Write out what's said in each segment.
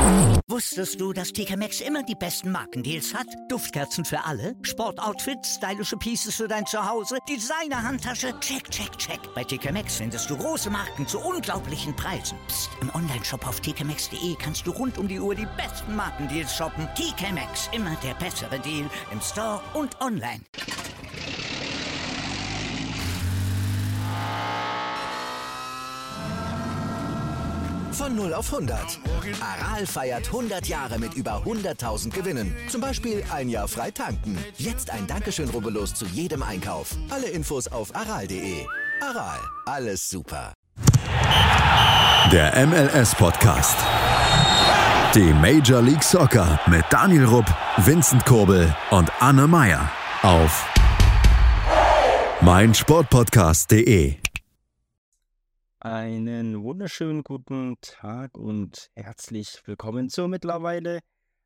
Wusstest du, dass TK Maxx immer die besten Markendeals hat? Duftkerzen für alle, Sportoutfits, stylische Pieces für dein Zuhause, Designer-Handtasche, check, check, check. Bei TK Maxx findest du große Marken zu unglaublichen Preisen. Psst. Im Onlineshop auf tkmaxx.de kannst du rund um die Uhr die besten Markendeals shoppen. TK Maxx, immer der bessere Deal im Store und online. Von 0 auf 100. Aral feiert 100 Jahre mit über 100.000 Gewinnen. Zum Beispiel ein Jahr frei tanken. Jetzt ein Dankeschön, rubbellos zu jedem Einkauf. Alle Infos auf aral.de. Aral, alles super. Der MLS-Podcast. Die Major League Soccer mit Daniel Rupp, Vincent Kurbel und Anne Meyer auf meinsportpodcast.de. Einen wunderschönen guten Tag und herzlich willkommen zur mittlerweile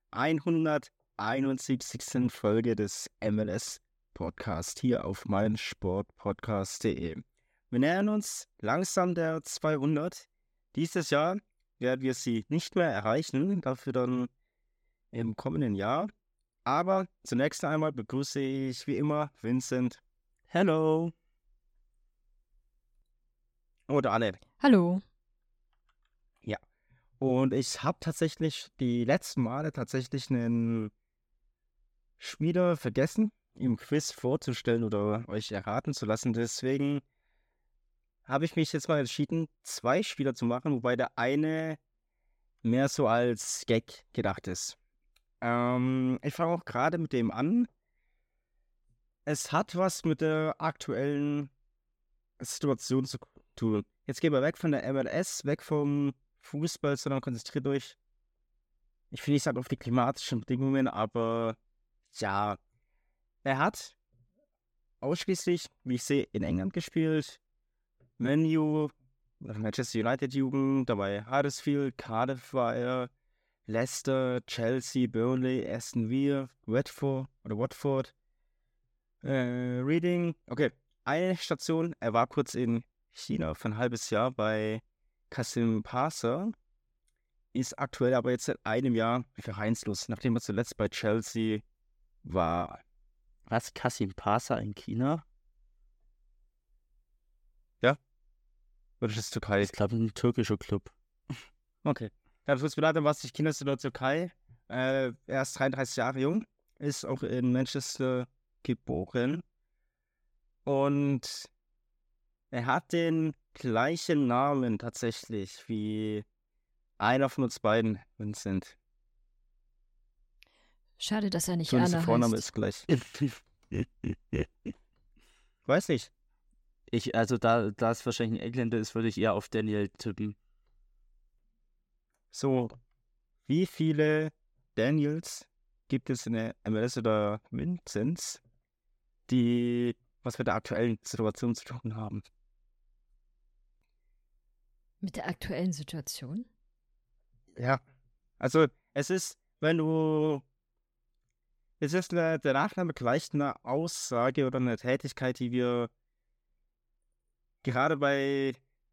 171. Folge des MLS-Podcasts hier auf meinsportpodcast.de. Wir nähern uns langsam der 200. Dieses Jahr werden wir sie nicht mehr erreichen, dafür dann im kommenden Jahr. Aber zunächst einmal begrüße ich wie immer Vincent. Hello! Oder Anne. Hallo. Ja. Und ich habe tatsächlich die letzten Male einen Spieler vergessen, im Quiz vorzustellen oder euch erraten zu lassen. Deswegen habe ich mich jetzt mal entschieden, 2 Spieler zu machen, wobei der eine mehr so als Gag gedacht ist. Ich fange auch gerade mit dem an. Es hat was mit der aktuellen Situation zu tun. Jetzt gehen wir weg von der MLS, weg vom Fußball, sondern konzentriert euch, ich will nicht sagen auf die klimatischen Bedingungen, aber ja, er hat ausschließlich, wie ich sehe, in England gespielt. Manchester United Jugend, dabei Huddersfield, Cardiff war er, Leicester, Chelsea, Burnley, Aston Villa, Watford, Reading. Okay, eine Station, er war kurz in China für ein halbes Jahr bei Kasim Pasha, ist aktuell aber jetzt seit einem Jahr vereinslos, nachdem er zuletzt bei Chelsea war. Was? Kasim Pasha in China? Ja? Oder ist das Türkei? Ich glaube, ein türkischer Club. Okay. Dann tut's mir leid, dann war es nicht China, sondern Türkei. Er ist 33 Jahre jung, ist auch in Manchester geboren. Und er hat den gleichen Namen tatsächlich wie einer von uns beiden, Vincent. Schade, dass er nicht Zumindest Anna der Vorname heißt. ist gleich. Weiß nicht. Da es wahrscheinlich ein Engländer ist, würde ich eher auf Daniel tippen. So, wie viele Daniels gibt es in der MLS oder Vincents, die was mit der aktuellen Situation zu tun haben? Mit der aktuellen Situation? Ja, also es ist der Nachname gleich eine Aussage oder eine Tätigkeit, die wir gerade bei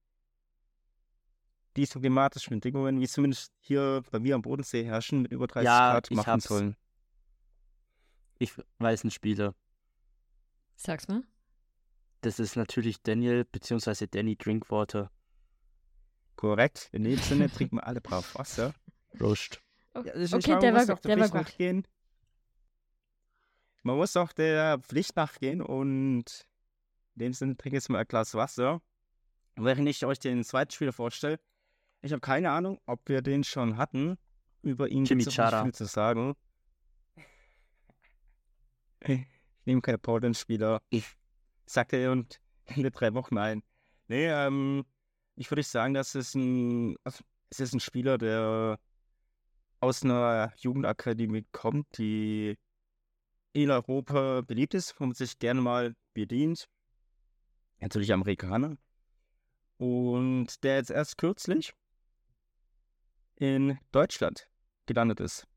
diesen klimatischen Bedingungen, wie zumindest hier bei mir am Bodensee herrschen, mit über 30 Ja, Grad ich machen hab's. sollen. Ich weiß einen Spieler. Sag's mal. Das ist natürlich Daniel bzw. Danny Drinkwater. Korrekt. In dem Sinne trinken wir alle brav Wasser. Prost. Ja, Okay, der war gut. Nachgehen. Man muss auch der Pflicht nachgehen und in dem Sinne trinke ich jetzt mal ein Glas Wasser. Und während ich euch den zweiten Spieler vorstelle, ich habe keine Ahnung, ob wir den schon hatten. Über ihn gibt es nicht Chimichara. viel zu sagen. Ich nehme keine Portland-Spieler. Sagte er und Ende 3 Wochen ein. Nee, ich würde sagen, es ist ein Spieler, der aus einer Jugendakademie kommt, die in Europa beliebt ist, wo man sich gerne mal bedient. Natürlich Amerikaner. Und der jetzt erst kürzlich in Deutschland gelandet ist.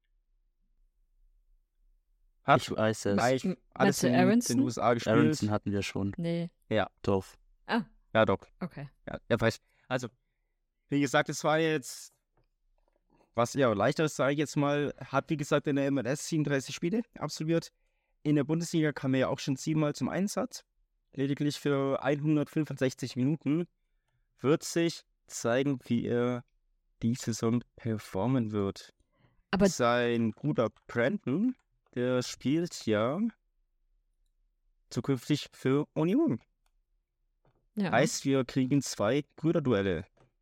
Hat Ich weiß es. gleich alles in Aronson? den USA gespielt. Aronson hatten wir schon. Nee. Doch. Ah, Ja, doch. okay. Ja, weiß. Also, wie gesagt, es war jetzt was eher leichter ist, sage ich jetzt mal, hat wie gesagt in der MLS 37 Spiele absolviert. In der Bundesliga kam er ja auch schon 7-mal zum Einsatz. Lediglich für 165 Minuten. Wird sich zeigen, wie er die Saison performen wird. Aber Sein Bruder Brandon, der spielt ja zukünftig für Union. ja. Heißt, wir kriegen 2 Brüderduelle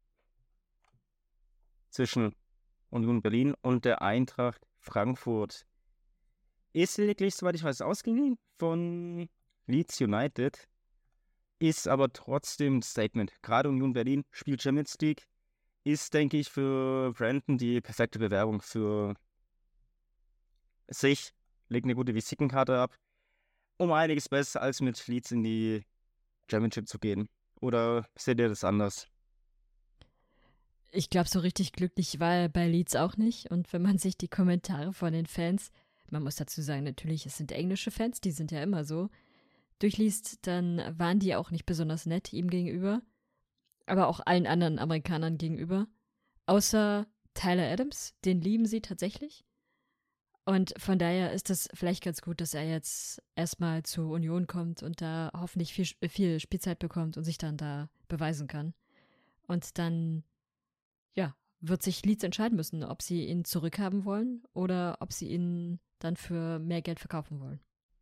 zwischen Union Berlin und der Eintracht Frankfurt. Ist lediglich, soweit ich weiß, ausgeliehen von Leeds United. Ist aber trotzdem ein Statement. Gerade Union Berlin spielt Champions League. Ist, denke ich, für Brandon die perfekte Bewerbung für sich. Legt eine gute Visitenkarte ab. Um einiges besser als mit Leeds in die Championship zu gehen. Oder seht ihr das anders? Ich glaube, so richtig glücklich war er bei Leeds auch nicht. Und wenn man sich die Kommentare von den Fans, man muss dazu sagen, natürlich, es sind englische Fans, die sind ja immer so, durchliest, dann waren die auch nicht besonders nett ihm gegenüber. Aber auch allen anderen Amerikanern gegenüber. Außer Tyler Adams, den lieben sie tatsächlich. Und von daher ist es vielleicht ganz gut, dass er jetzt erstmal zur Union kommt und da hoffentlich viel Spielzeit bekommt und sich dann da beweisen kann. Und dann, ja, wird sich Leeds entscheiden müssen, ob sie ihn zurückhaben wollen oder ob sie ihn dann für mehr Geld verkaufen wollen.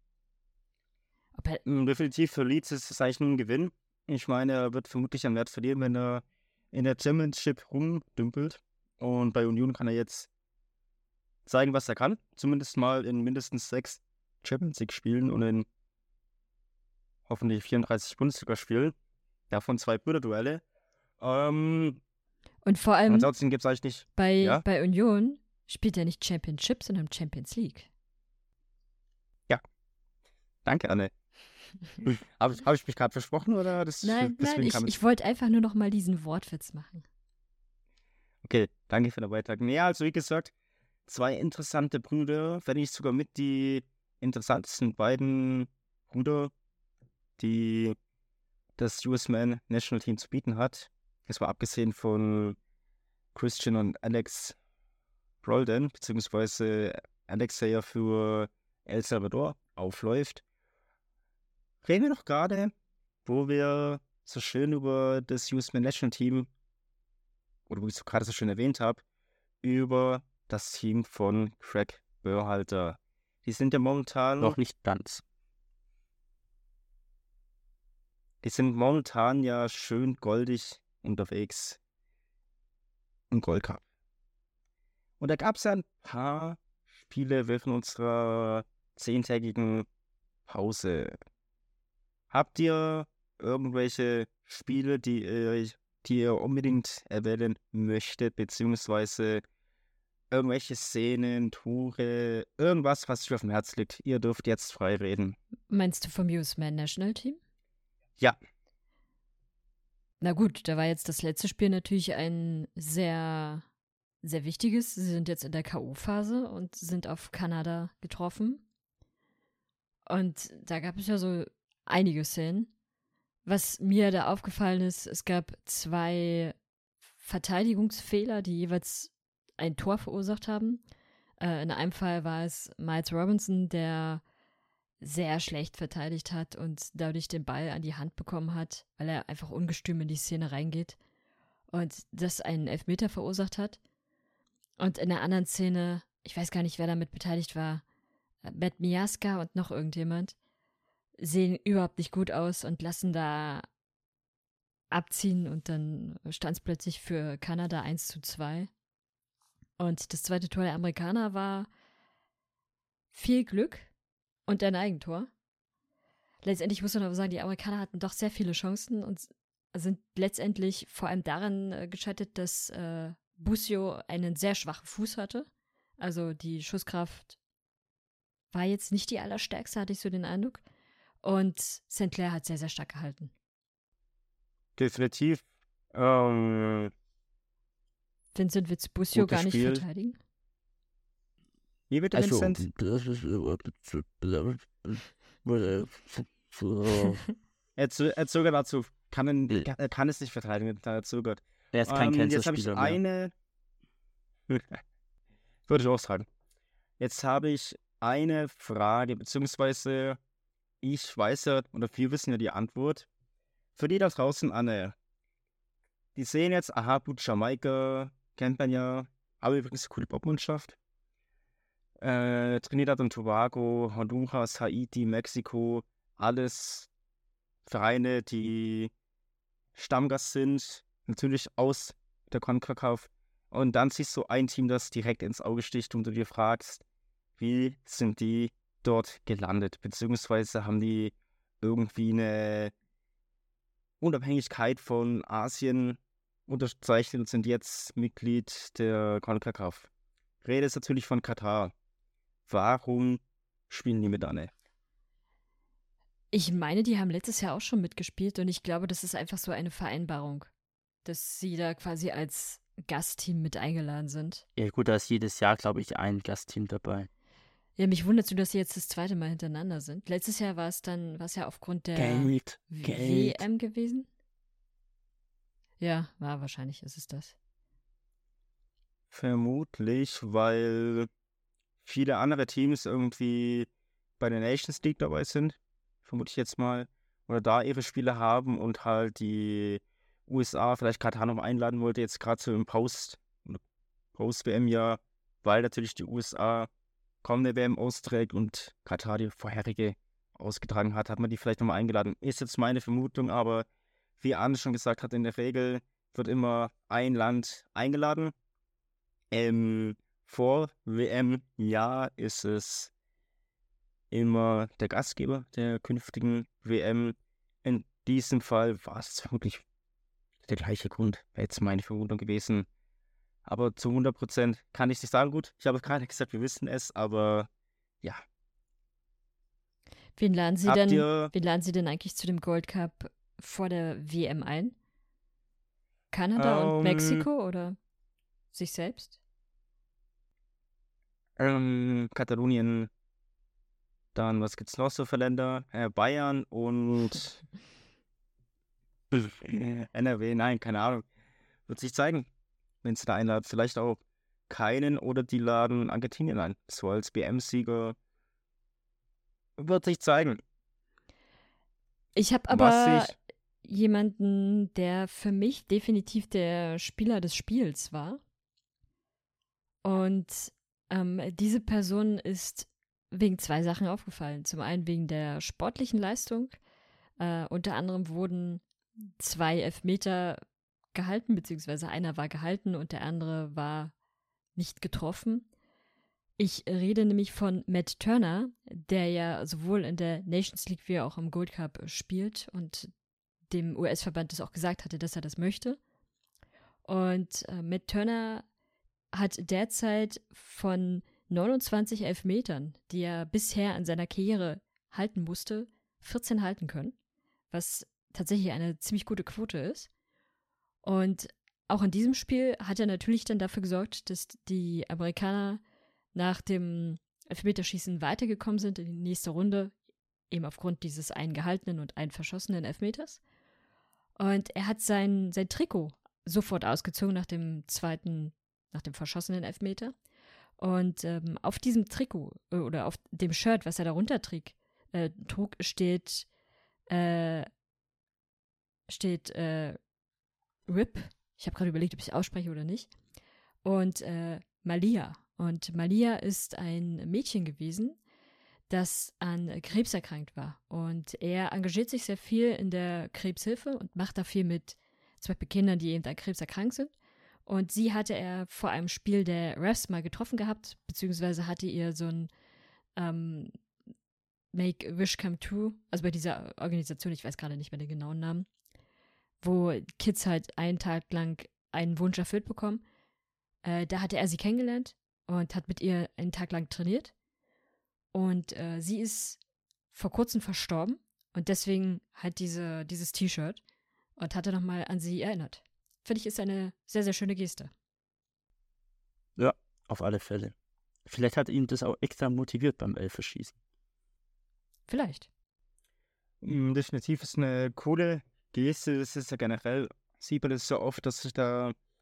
Definitiv für Leeds ist es eigentlich nur ein Gewinn. Ich meine, er wird vermutlich an Wert verlieren, wenn er in der Championship rumdümpelt. Und bei Union kann er jetzt zeigen, was er kann. Zumindest mal in mindestens 6 Champions League Spielen und in hoffentlich 34 Bundesliga-Spielen. Davon 2 Brüderduelle. Und vor allem Ansonsten gibt es eigentlich nicht. bei Union spielt er nicht Championship, sondern Champions League. Danke, Anne. Habe ich mich gerade versprochen oder Nein, deswegen kam ich wollte einfach nur noch mal diesen Wortwitz machen. Okay, danke für den Beitrag. Ja, also wie gesagt, 2 interessante Brüder, wenn nicht sogar mit die interessantesten beiden Brüder, die das US-Man National Team zu bieten hat. Das war abgesehen von Christian und Alex Roldan, beziehungsweise Alex, der ja für El Salvador aufläuft. Reden wir noch gerade, wo wir so schön über das US-Man National Team, oder wo ich es gerade so schön erwähnt habe, über das Team von Craig Berhalter. Die sind ja momentan Noch nicht ganz. Die sind momentan ja schön goldig unterwegs im Gold Cup. Und da gab es ja ein paar Spiele während unserer 10-tägigen Pause. Habt ihr irgendwelche Spiele, die ihr unbedingt erwähnen möchtet, beziehungsweise irgendwelche Szenen, Tore, irgendwas, was euch auf dem Herz liegt? Ihr dürft jetzt frei reden. Meinst du vom US-Man National Team? Ja. Na gut, da war jetzt das letzte Spiel natürlich ein sehr, sehr wichtiges. Sie sind jetzt in der K.O.-Phase und sind auf Kanada getroffen. Und da gab es ja so einige Szenen. Was mir da aufgefallen ist, es gab 2 Verteidigungsfehler, die jeweils ein Tor verursacht haben. In einem Fall war es Miles Robinson, der sehr schlecht verteidigt hat und dadurch den Ball an die Hand bekommen hat, weil er einfach ungestüm in die Szene reingeht und das einen Elfmeter verursacht hat. Und in der anderen Szene, ich weiß gar nicht, wer damit beteiligt war, Matt Miazga und noch irgendjemand, sehen überhaupt nicht gut aus und lassen da abziehen und dann stand es plötzlich für Kanada 1:2. Und das zweite Tor der Amerikaner war viel Glück und ein Eigentor. Letztendlich muss man aber sagen, die Amerikaner hatten doch sehr viele Chancen und sind letztendlich vor allem daran gescheitert, dass Busio einen sehr schwachen Fuß hatte. Also die Schusskraft war jetzt nicht die allerstärkste, hatte ich so den Eindruck. Und St. Clair hat sehr, sehr stark gehalten. Definitiv. Vincent, willst Busio Gutes gar nicht Spiel. verteidigen? Wie bitte, Also, Vincent? Er zögert dazu. Er kann es nicht verteidigen, da er zögert. er ist kein Jetzt habe ich Cancel-Spieler mehr. Würde ich auch sagen. Jetzt habe ich eine Frage, beziehungsweise ich weiß ja, oder wir wissen ja die Antwort. Für die da draußen, Anne, die sehen jetzt, aha, gut, Jamaika, kennt man ja, aber übrigens eine coole Popmannschaft. Trinidad und Tobago, Honduras, Haiti, Mexiko, alles Vereine, die Stammgast sind, natürlich aus der CONCACAF. Und dann siehst du ein Team, das direkt ins Auge sticht und du dir fragst, wie sind die dort gelandet? Beziehungsweise haben die irgendwie eine Unabhängigkeit von Asien unterzeichnet und sind jetzt Mitglied der CONCACAF. Rede ist natürlich von Katar. Warum spielen die mit, Anne? Ich meine, die haben letztes Jahr auch schon mitgespielt und ich glaube, das ist einfach so eine Vereinbarung, dass sie da quasi als Gastteam mit eingeladen sind. Ja gut, da ist jedes Jahr, glaube ich, ein Gastteam dabei. Ja, mich wundert so, dass sie jetzt das zweite Mal hintereinander sind. Letztes Jahr war es ja aufgrund der Geld. WM gewesen. Ja, wahrscheinlich ist es das. Vermutlich, weil viele andere Teams irgendwie bei der Nations League dabei sind, vermute ich jetzt mal, oder da ihre Spiele haben und halt die USA vielleicht Katar noch einladen wollte, jetzt gerade so im Post-WM-Jahr, weil natürlich die USA kommende WM austrägt und Katar die vorherige ausgetragen hat man die vielleicht nochmal eingeladen. Ist jetzt meine Vermutung, aber wie Arne schon gesagt hat, in der Regel wird immer ein Land eingeladen. Vor WM-Jahr ist es immer der Gastgeber der künftigen WM. In diesem Fall war es vermutlich der gleiche Grund, wäre jetzt meine Vermutung gewesen. Aber zu 100% kann ich nicht sagen. Gut, ich habe gerade gesagt, wir wissen es, aber ja. Wen laden Sie denn eigentlich zu dem Gold Cup vor der WM ein? Kanada und Mexiko oder sich selbst? Katalonien, dann was gibt's noch so für Länder? Bayern und NRW, nein, keine Ahnung. Wird sich zeigen, wenn sie da einladen. Vielleicht auch keinen oder die laden Argentinien ein. So als WM-Sieger wird sich zeigen. Ich habe aber jemanden, der für mich definitiv der Spieler des Spiels war. Und diese Person ist wegen zwei Sachen aufgefallen. Zum einen wegen der sportlichen Leistung. Unter anderem wurden 2 Elfmeter gehalten, beziehungsweise einer war gehalten und der andere war nicht getroffen. Ich rede nämlich von Matt Turner, der ja sowohl in der Nations League wie auch im Gold Cup spielt und dem US-Verband das auch gesagt hatte, dass er das möchte. Und Matt Turner hat derzeit von 29 Elfmetern, die er bisher in seiner Karriere halten musste, 14 halten können, was tatsächlich eine ziemlich gute Quote ist. Und auch in diesem Spiel hat er natürlich dann dafür gesorgt, dass die Amerikaner nach dem Elfmeterschießen weitergekommen sind in die nächste Runde, eben aufgrund dieses einen gehaltenen und einen verschossenen Elfmeters. Und er hat sein Trikot sofort ausgezogen nach dem verschossenen Elfmeter. Und auf diesem Trikot oder auf dem Shirt, was er darunter trug, steht RIP. Ich habe gerade überlegt, ob ich es ausspreche oder nicht. Und Malia. Und Malia ist ein Mädchen gewesen, das an Krebs erkrankt war. Und er engagiert sich sehr viel in der Krebshilfe und macht da viel mit zum Beispiel Kindern, die eben an Krebs erkrankt sind. Und sie hatte er vor einem Spiel der Refs mal getroffen gehabt, beziehungsweise hatte ihr so ein Make a Wish Come True, also bei dieser Organisation, ich weiß gerade nicht mehr den genauen Namen, wo Kids halt einen Tag lang einen Wunsch erfüllt bekommen. Da hatte er sie kennengelernt und hat mit ihr einen Tag lang trainiert. Und sie ist vor kurzem verstorben und deswegen halt dieses T-Shirt und hatte nochmal an sie erinnert. Finde ich, ist eine sehr, sehr schöne Geste. Ja, auf alle Fälle. Vielleicht hat ihn das auch extra motiviert beim Elferschießen. Vielleicht. Definitiv ist eine coole Geste. Das ist ja generell, sieht man das so oft, dass sich da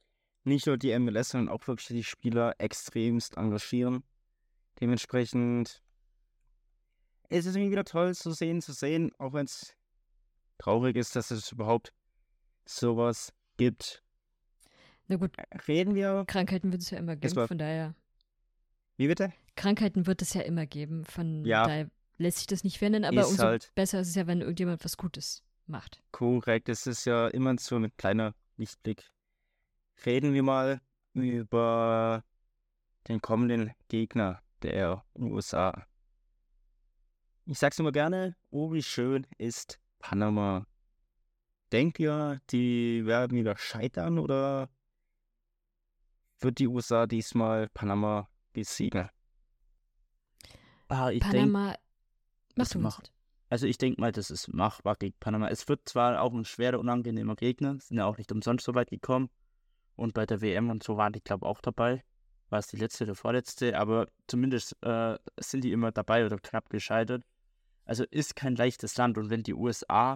nicht nur die MLS, sondern auch wirklich die Spieler extremst engagieren. Dementsprechend ist es irgendwie wieder toll zu sehen, auch wenn es traurig ist, dass es überhaupt sowas gibt. Na gut, Reden wir. Krankheiten wird es ja immer geben, von daher. Wie bitte? Krankheiten wird es ja immer geben, von Ja. daher lässt sich das nicht verändern, aber Ist umso halt besser ist es ja, wenn irgendjemand was Gutes macht. korrekt. Es ist ja immer so ein kleiner Lichtblick. Reden wir mal über den kommenden Gegner der USA. Ich sag's immer gerne, oh, wie schön ist Panama. Denkt ihr, die werden wieder scheitern oder wird die USA diesmal Panama besiegen? Ich denke, Panama, mach das du macht. Vincent. Also ich denke mal, das ist machbar gegen Panama. Es wird zwar auch ein schwerer, unangenehmer Gegner, sind ja auch nicht umsonst so weit gekommen. Und bei der WM und so waren die, glaube ich, auch dabei. War es die letzte oder vorletzte, aber zumindest sind die immer dabei oder knapp gescheitert. Also ist kein leichtes Land. Und wenn die USA,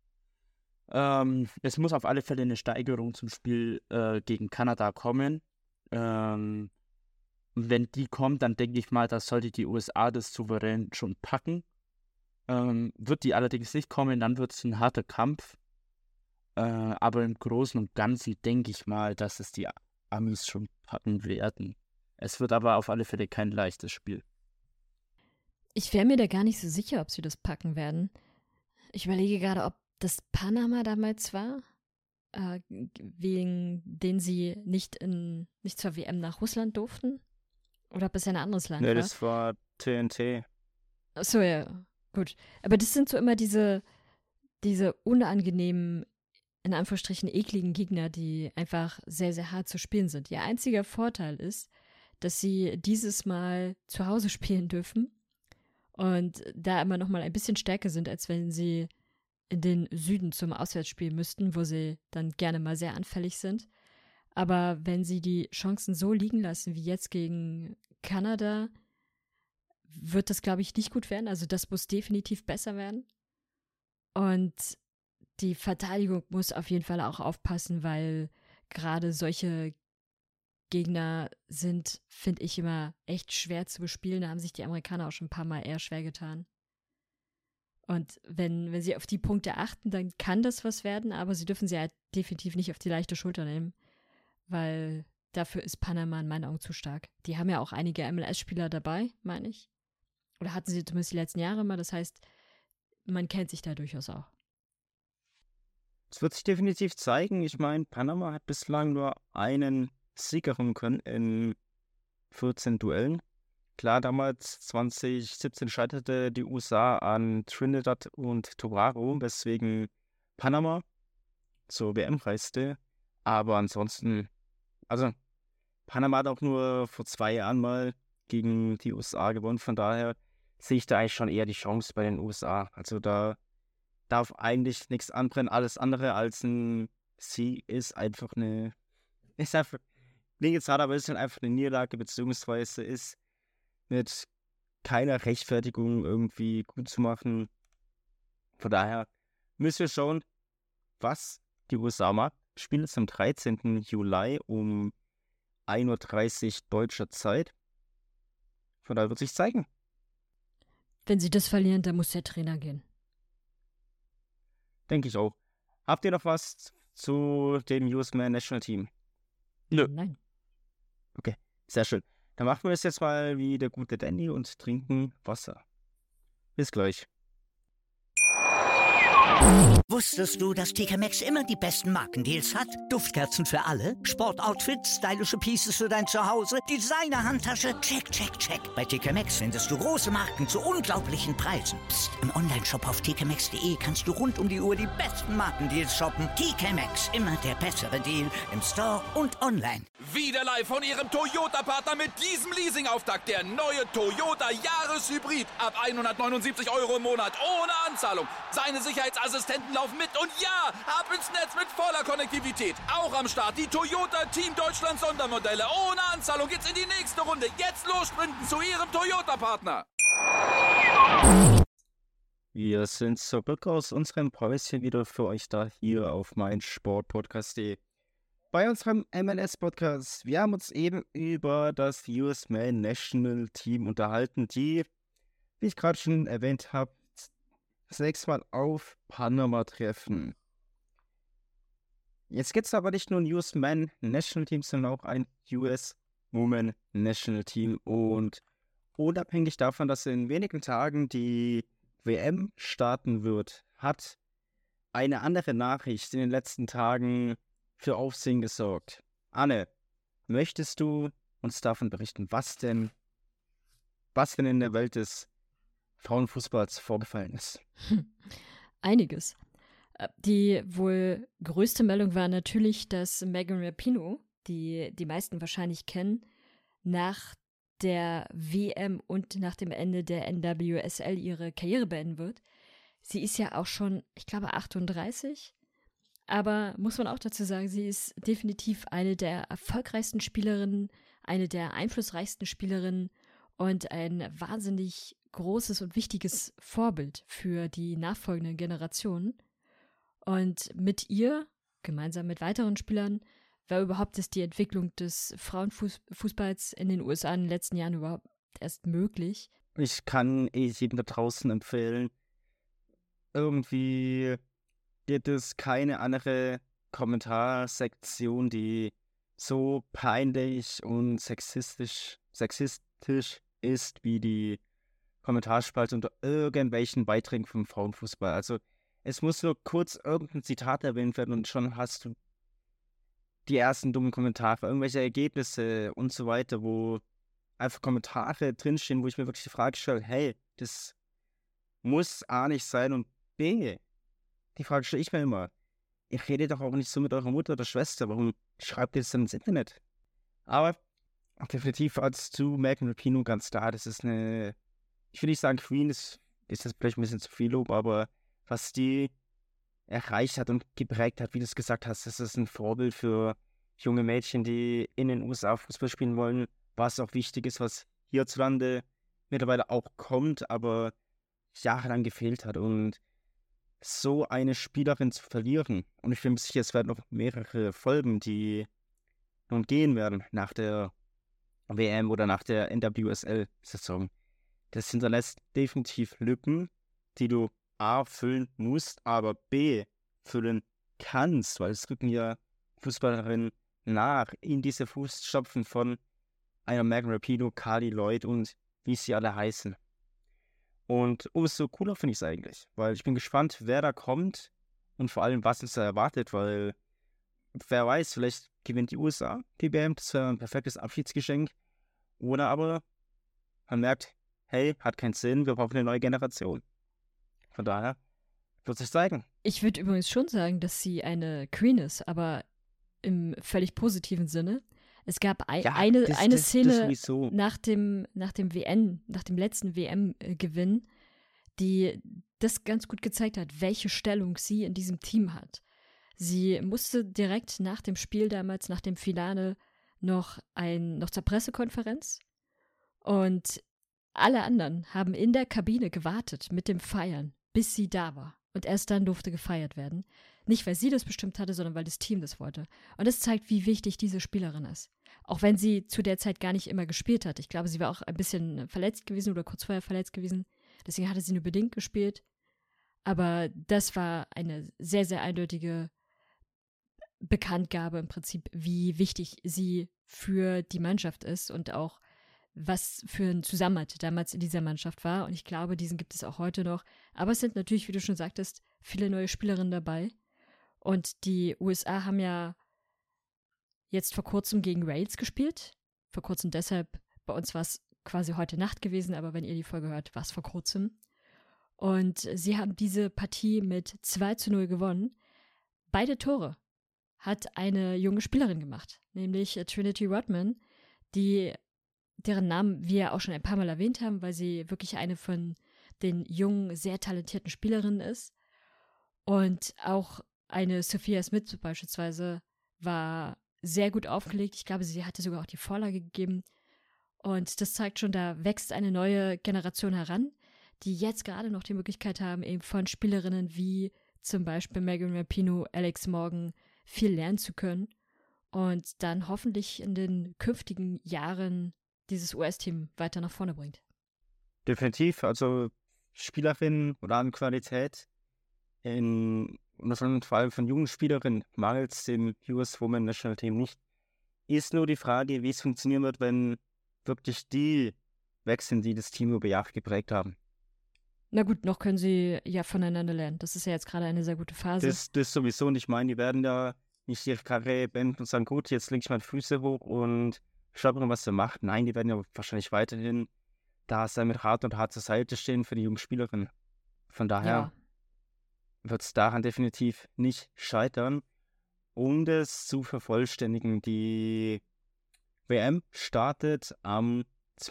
es muss auf alle Fälle eine Steigerung zum Spiel gegen Kanada kommen. Und wenn die kommt, dann denke ich mal, dass sollte die USA das souverän schon packen. Wird die allerdings nicht kommen, dann wird es ein harter Kampf. Aber im Großen und Ganzen denke ich mal, dass es die Amis schon packen werden. Es wird aber auf alle Fälle kein leichtes Spiel. Ich wäre mir da gar nicht so sicher, ob sie das packen werden. Ich überlege gerade, ob das Panama damals war, wegen denen sie nicht zur WM nach Russland durften. Oder ob es ein anderes Land Ne, war. das war TNT. Achso, ja, gut. Aber das sind so immer diese unangenehmen, in Anführungsstrichen ekligen Gegner, die einfach sehr, sehr hart zu spielen sind. Ihr einziger Vorteil ist, dass sie dieses Mal zu Hause spielen dürfen und da immer noch mal ein bisschen stärker sind, als wenn sie in den Süden zum Auswärtsspiel müssten, wo sie dann gerne mal sehr anfällig sind. Aber wenn sie die Chancen so liegen lassen wie jetzt gegen Kanada, wird das, glaube ich, nicht gut werden. Also das muss definitiv besser werden. Und die Verteidigung muss auf jeden Fall auch aufpassen, weil gerade solche Gegner sind, finde ich, immer echt schwer zu bespielen. Da haben sich die Amerikaner auch schon ein paar Mal eher schwer getan. Und wenn sie auf die Punkte achten, dann kann das was werden, aber sie dürfen sie halt definitiv nicht auf die leichte Schulter nehmen, weil dafür ist Panama in meinen Augen zu stark. Die haben ja auch einige MLS-Spieler dabei, meine ich. Oder hatten sie zumindest die letzten Jahre mal. Das heißt, man kennt sich da durchaus auch. Es wird sich definitiv zeigen. Ich meine, Panama hat bislang nur einen Sieg erringen können in 14 Duellen. Klar, damals 2017 scheiterte die USA an Trinidad und Tobago, weswegen Panama zur WM reiste. Aber ansonsten, also Panama hat auch nur vor 2 Jahren mal gegen die USA gewonnen. Von daher sehe ich da eigentlich schon eher die Chance bei den USA. Also da darf eigentlich nichts anbrennen. Alles andere als ein Sieg ist einfach klingt jetzt hart, aber ist halt einfach eine Niederlage, beziehungsweise ist mit keiner Rechtfertigung irgendwie gut zu machen. Von daher müssen wir schauen, was die USA macht. Spiel ist am 13. Juli um 1:30 Uhr deutscher Zeit. Von daher wird sich zeigen. Wenn sie das verlieren, dann muss der Trainer gehen. Denke ich auch. Habt ihr noch was zu dem US-Man National Team? Nö. Nein. Okay, sehr schön. Dann machen wir es jetzt mal wie der gute Danny und trinken Wasser. Bis gleich. Wusstest du, dass TK Maxx immer die besten Markendeals hat? Duftkerzen für alle, Sportoutfits, stylische Pieces für dein Zuhause, Designer-Handtasche, check, check, check. Bei TK Maxx findest du große Marken zu unglaublichen Preisen. Psst. Im Onlineshop auf tkmaxx.de kannst du rund um die Uhr die besten Markendeals shoppen. TK Maxx, immer der bessere Deal im Store und online. Wieder live von Ihrem Toyota-Partner mit diesem Leasing-Auftakt. Der neue Toyota Jahreshybrid. Ab 179 € im Monat. Ohne Anzahlung. Seine Sicherheitsassistenten laufen mit. Und ja, ab ins Netz mit voller Konnektivität. Auch am Start die Toyota Team Deutschland Sondermodelle. Ohne Anzahlung geht's in die nächste Runde. Jetzt los sprinten zu Ihrem Toyota-Partner. Wir sind zurück aus unserem Päuschen wieder für euch da hier auf meinsportpodcast.de. bei unserem MLS-Podcast. Wir haben uns eben über das US Men National Team unterhalten, die, wie ich gerade schon erwähnt habe, das nächste Mal auf Panama treffen. Jetzt gibt es aber nicht nur ein US Men National Team, sondern auch ein US Women National Team. Und unabhängig davon, dass in wenigen Tagen die WM starten wird, hat eine andere Nachricht in den letzten Tagen für Aufsehen gesorgt. Anne, möchtest du uns davon berichten, was denn in der Welt des Frauenfußballs vorgefallen ist? Einiges. Die wohl größte Meldung war natürlich, dass Megan Rapinoe, die die meisten wahrscheinlich kennen, nach der WM und nach dem Ende der NWSL ihre Karriere beenden wird. Sie ist ja auch schon, ich glaube, 38. Aber muss man auch dazu sagen, sie ist definitiv eine der erfolgreichsten Spielerinnen, eine der einflussreichsten Spielerinnen und ein wahnsinnig großes und wichtiges Vorbild für die nachfolgenden Generationen. Und mit ihr, gemeinsam mit weiteren Spielern, war überhaupt die Entwicklung des Frauenfußballs in den USA in den letzten Jahren überhaupt erst möglich. Ich kann jedem da draußen empfehlen, irgendwie gibt es keine andere Kommentarsektion, die so peinlich und sexistisch ist, wie die Kommentarspalte unter irgendwelchen Beiträgen vom Frauenfußball. Also es muss nur kurz irgendein Zitat erwähnt werden und schon hast du die ersten dummen Kommentare, irgendwelche Ergebnisse und so weiter, wo einfach Kommentare drinstehen, wo ich mir wirklich die Frage stelle, hey, das muss A nicht sein und B, die Frage stelle ich mir immer, ihr redet doch auch nicht so mit eurer Mutter oder Schwester, warum schreibt ihr das dann ins Internet? Aber definitiv als zu Megan Rapinoe ganz klar, das ist eine, ich will nicht sagen Queen, ist das vielleicht ein bisschen zu viel Lob, aber was die erreicht hat und geprägt hat, wie du es gesagt hast, das ist ein Vorbild für junge Mädchen, die in den USA Fußball spielen wollen, was auch wichtig ist, was hierzulande mittlerweile auch kommt, aber jahrelang gefehlt hat. Und so eine Spielerin zu verlieren, und ich bin mir sicher, es werden noch mehrere Folgen, die nun gehen werden nach der WM oder nach der NWSL-Saison, das hinterlässt definitiv Lücken, die du A, füllen musst, aber B, füllen kannst, weil es rücken ja Fußballerinnen nach in diese Fußstapfen von einer Megan Rapinoe, Carli Lloyd und wie sie alle heißen. Und umso cooler finde ich es eigentlich, weil ich bin gespannt, wer da kommt und vor allem, was uns da erwartet, weil wer weiß, vielleicht gewinnt die USA die WM, das wäre ein perfektes Abschiedsgeschenk, oder aber man merkt, hey, hat keinen Sinn, wir brauchen eine neue Generation. Von daher wird sich zeigen. Ich würde übrigens schon sagen, dass sie eine Queen ist, aber im völlig positiven Sinne. Es gab eine Szene nach dem letzten WM-Gewinn, die das ganz gut gezeigt hat, welche Stellung sie in diesem Team hat. Sie musste direkt nach dem Spiel damals, nach dem Finale, noch zur Pressekonferenz, und alle anderen haben in der Kabine gewartet mit dem Feiern, bis sie da war. Und erst dann durfte gefeiert werden. Nicht, weil sie das bestimmt hatte, sondern weil das Team das wollte. Und das zeigt, wie wichtig diese Spielerin ist. Auch wenn sie zu der Zeit gar nicht immer gespielt hat. Ich glaube, sie war auch ein bisschen verletzt gewesen oder kurz vorher verletzt gewesen. Deswegen hatte sie nur bedingt gespielt. Aber das war eine sehr, sehr eindeutige Bekanntgabe im Prinzip, wie wichtig sie für die Mannschaft ist und auch was für ein Zusammenhalt damals in dieser Mannschaft war. Und ich glaube, diesen gibt es auch heute noch. Aber es sind natürlich, wie du schon sagtest, viele neue Spielerinnen dabei. Und die USA haben ja jetzt vor kurzem gegen Wales gespielt. Vor kurzem deshalb, bei uns war es quasi heute Nacht gewesen, aber wenn ihr die Folge hört, war es vor kurzem. Und sie haben diese Partie mit 2-0 gewonnen. Beide Tore hat eine junge Spielerin gemacht, nämlich Trinity Rodman, deren Namen wir auch schon ein paar Mal erwähnt haben, weil sie wirklich eine von den jungen, sehr talentierten Spielerinnen ist. Und auch eine Sophia Smith beispielsweise war sehr gut aufgelegt. Ich glaube, sie hatte sogar auch die Vorlage gegeben. Und das zeigt schon, da wächst eine neue Generation heran, die jetzt gerade noch die Möglichkeit haben, eben von Spielerinnen wie zum Beispiel Megan Rapinoe, Alex Morgan viel lernen zu können. und dann hoffentlich in den künftigen Jahren dieses US-Team weiter nach vorne bringt. Definitiv, also Spielerin oder an Qualität und vor allem von jungen Spielerinnen mangelt es dem US Women National Team nicht. Ist nur die Frage, wie es funktionieren wird, wenn wirklich die wechseln, die das Team über Jahre geprägt haben. Na gut, noch können sie ja voneinander lernen. Das ist ja jetzt gerade eine sehr gute Phase. Das sowieso nicht. Ich meine, die werden ja nicht ihre Karriere beenden und sagen, gut, jetzt lege ich meine Füße hoch und schau mal, was er macht. Nein, die werden ja wahrscheinlich weiterhin da sein, mit Rat und Tat zur Seite stehen für die jungen Spielerinnen. Von daher wird es daran definitiv nicht scheitern. Um das zu vervollständigen, die WM startet am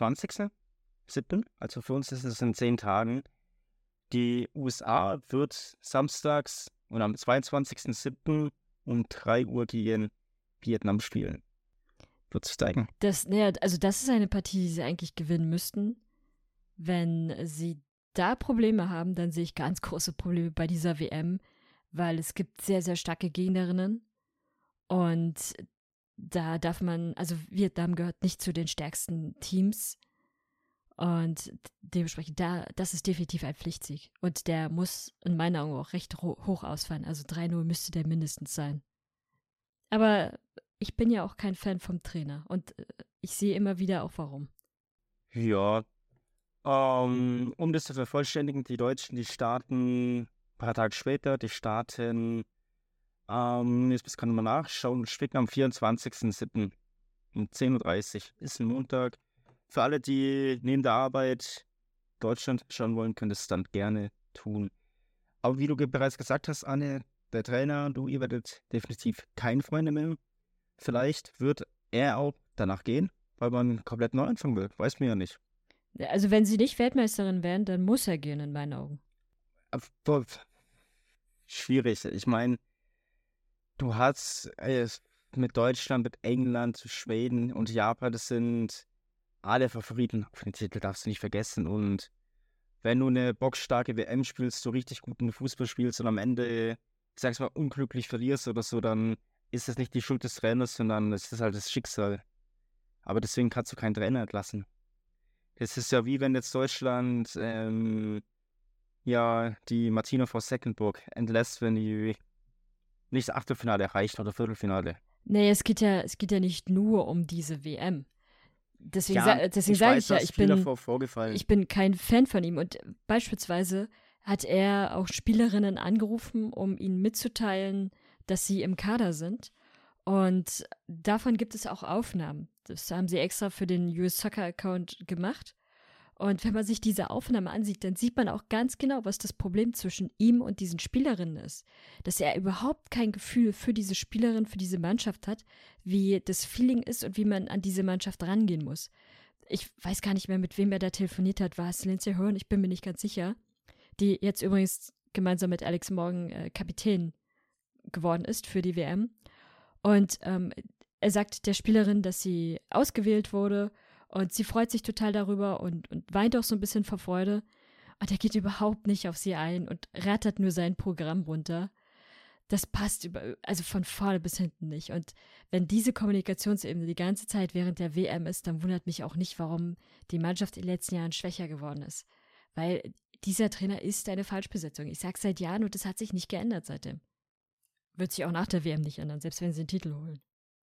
20.07., also für uns ist es in 10 Tagen. Die USA wird samstags und am 22.07. um 3 Uhr gegen Vietnam spielen. Wird sich zeigen. Das ist eine Partie, die sie eigentlich gewinnen müssten. Wenn sie da Probleme haben, dann sehe ich ganz große Probleme bei dieser WM, weil es gibt sehr, sehr starke Gegnerinnen. Und da darf man, also Vietnam gehört nicht zu den stärksten Teams. Und dementsprechend, das ist definitiv ein Pflichtsieg. Und der muss in meinen Augen auch recht hoch ausfallen. Also 3-0 müsste der mindestens sein. Aber ich bin ja auch kein Fan vom Trainer. Und ich sehe immer wieder auch warum. Ja, um das zu vervollständigen, die Deutschen, die starten ein paar Tage später. Die starten, jetzt kann man nachschauen, spielen am 24.07. um 10.30 Uhr. Ist ein Montag. Für alle, die neben der Arbeit Deutschland schauen wollen, könnt ihr es dann gerne tun. Aber wie du bereits gesagt hast, Anne, der Trainer, ihr werdet definitiv keine Freunde mehr. Vielleicht wird er auch danach gehen, weil man komplett neu anfangen will. Weiß man ja nicht. Also wenn sie nicht Weltmeisterin werden, dann muss er gehen, in meinen Augen. Schwierig. Ich meine, du hast mit Deutschland, mit England, Schweden und Japan, das sind alle Favoriten auf den Titel, darfst du nicht vergessen. Und wenn du eine boxstarke WM spielst, so richtig guten Fußball spielst und am Ende, ich sag's mal, unglücklich verlierst oder so, dann ist das nicht die Schuld des Trainers, sondern es ist halt das Schicksal. Aber deswegen kannst du keinen Trainer entlassen. Es ist ja wie wenn jetzt Deutschland die Martina Vos Seckenburg entlässt, wenn die nicht das Achtelfinale erreicht oder Viertelfinale. Nee, es geht ja nicht nur um diese WM. Deswegen ich sage weiß, ich ja, ich bin kein Fan von ihm. Und beispielsweise hat er auch Spielerinnen angerufen, um ihnen mitzuteilen, dass sie im Kader sind. Und davon gibt es auch Aufnahmen. Das haben sie extra für den US Soccer Account gemacht. Und wenn man sich diese Aufnahme ansieht, dann sieht man auch ganz genau, was das Problem zwischen ihm und diesen Spielerinnen ist. Dass er überhaupt kein Gefühl für diese Spielerin, für diese Mannschaft hat, wie das Feeling ist und wie man an diese Mannschaft rangehen muss. Ich weiß gar nicht mehr, mit wem er da telefoniert hat. War es Lindsay Horan? Ich bin mir nicht ganz sicher. Die jetzt übrigens gemeinsam mit Alex Morgan Kapitän geworden ist für die WM. Und er sagt der Spielerin, dass sie ausgewählt wurde. Und sie freut sich total darüber und weint auch so ein bisschen vor Freude. Und er geht überhaupt nicht auf sie ein und rattert nur sein Programm runter. Das passt also von vorne bis hinten nicht. Und wenn diese Kommunikationsebene die ganze Zeit während der WM ist, dann wundert mich auch nicht, warum die Mannschaft in den letzten Jahren schwächer geworden ist. Weil dieser Trainer ist eine Falschbesetzung. Ich sag's seit Jahren und das hat sich nicht geändert seitdem. Wird sich auch nach der WM nicht ändern, selbst wenn sie den Titel holen.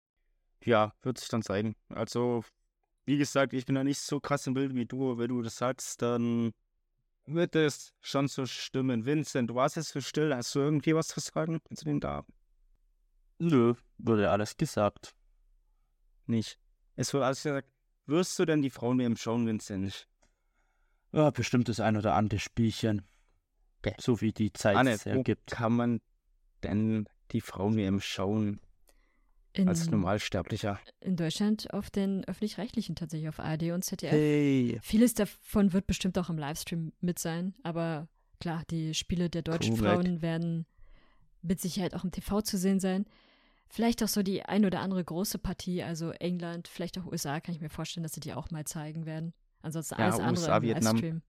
Ja, wird sich dann zeigen. Also, wie gesagt, ich bin da nicht so krass im Bild wie du. Wenn du das sagst, dann wird es schon so stimmen. Vincent, du warst jetzt so still. Hast du irgendwie was zu sagen zu den Damen? Nö, wurde alles gesagt. Nicht. Es wurde alles gesagt. Wirst du denn die Frauen-WM schauen, Vincent? Ja, bestimmt das ein oder andere Spielchen. Okay. So wie die Zeit Anne, es ergibt. wo kann man denn die Frauen-WM schauen? Als Normalsterblicher. In Deutschland auf den Öffentlich-Rechtlichen tatsächlich, auf ARD und ZDF. Hey. Vieles davon wird bestimmt auch im Livestream mit sein, aber klar, die Spiele der deutschen Frauen werden mit Sicherheit auch im TV zu sehen sein. Vielleicht auch so die ein oder andere große Partie, also England, vielleicht auch USA, kann ich mir vorstellen, dass sie die auch mal zeigen werden. Ansonsten alles andere USA, im Vietnam, Livestream.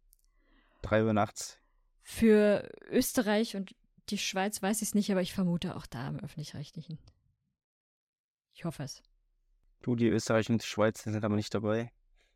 3 Uhr nachts. Für Österreich und die Schweiz weiß ich es nicht, aber ich vermute auch da im Öffentlich-Rechtlichen. Ich hoffe es. Du, die Österreich und die Schweiz sind aber nicht dabei.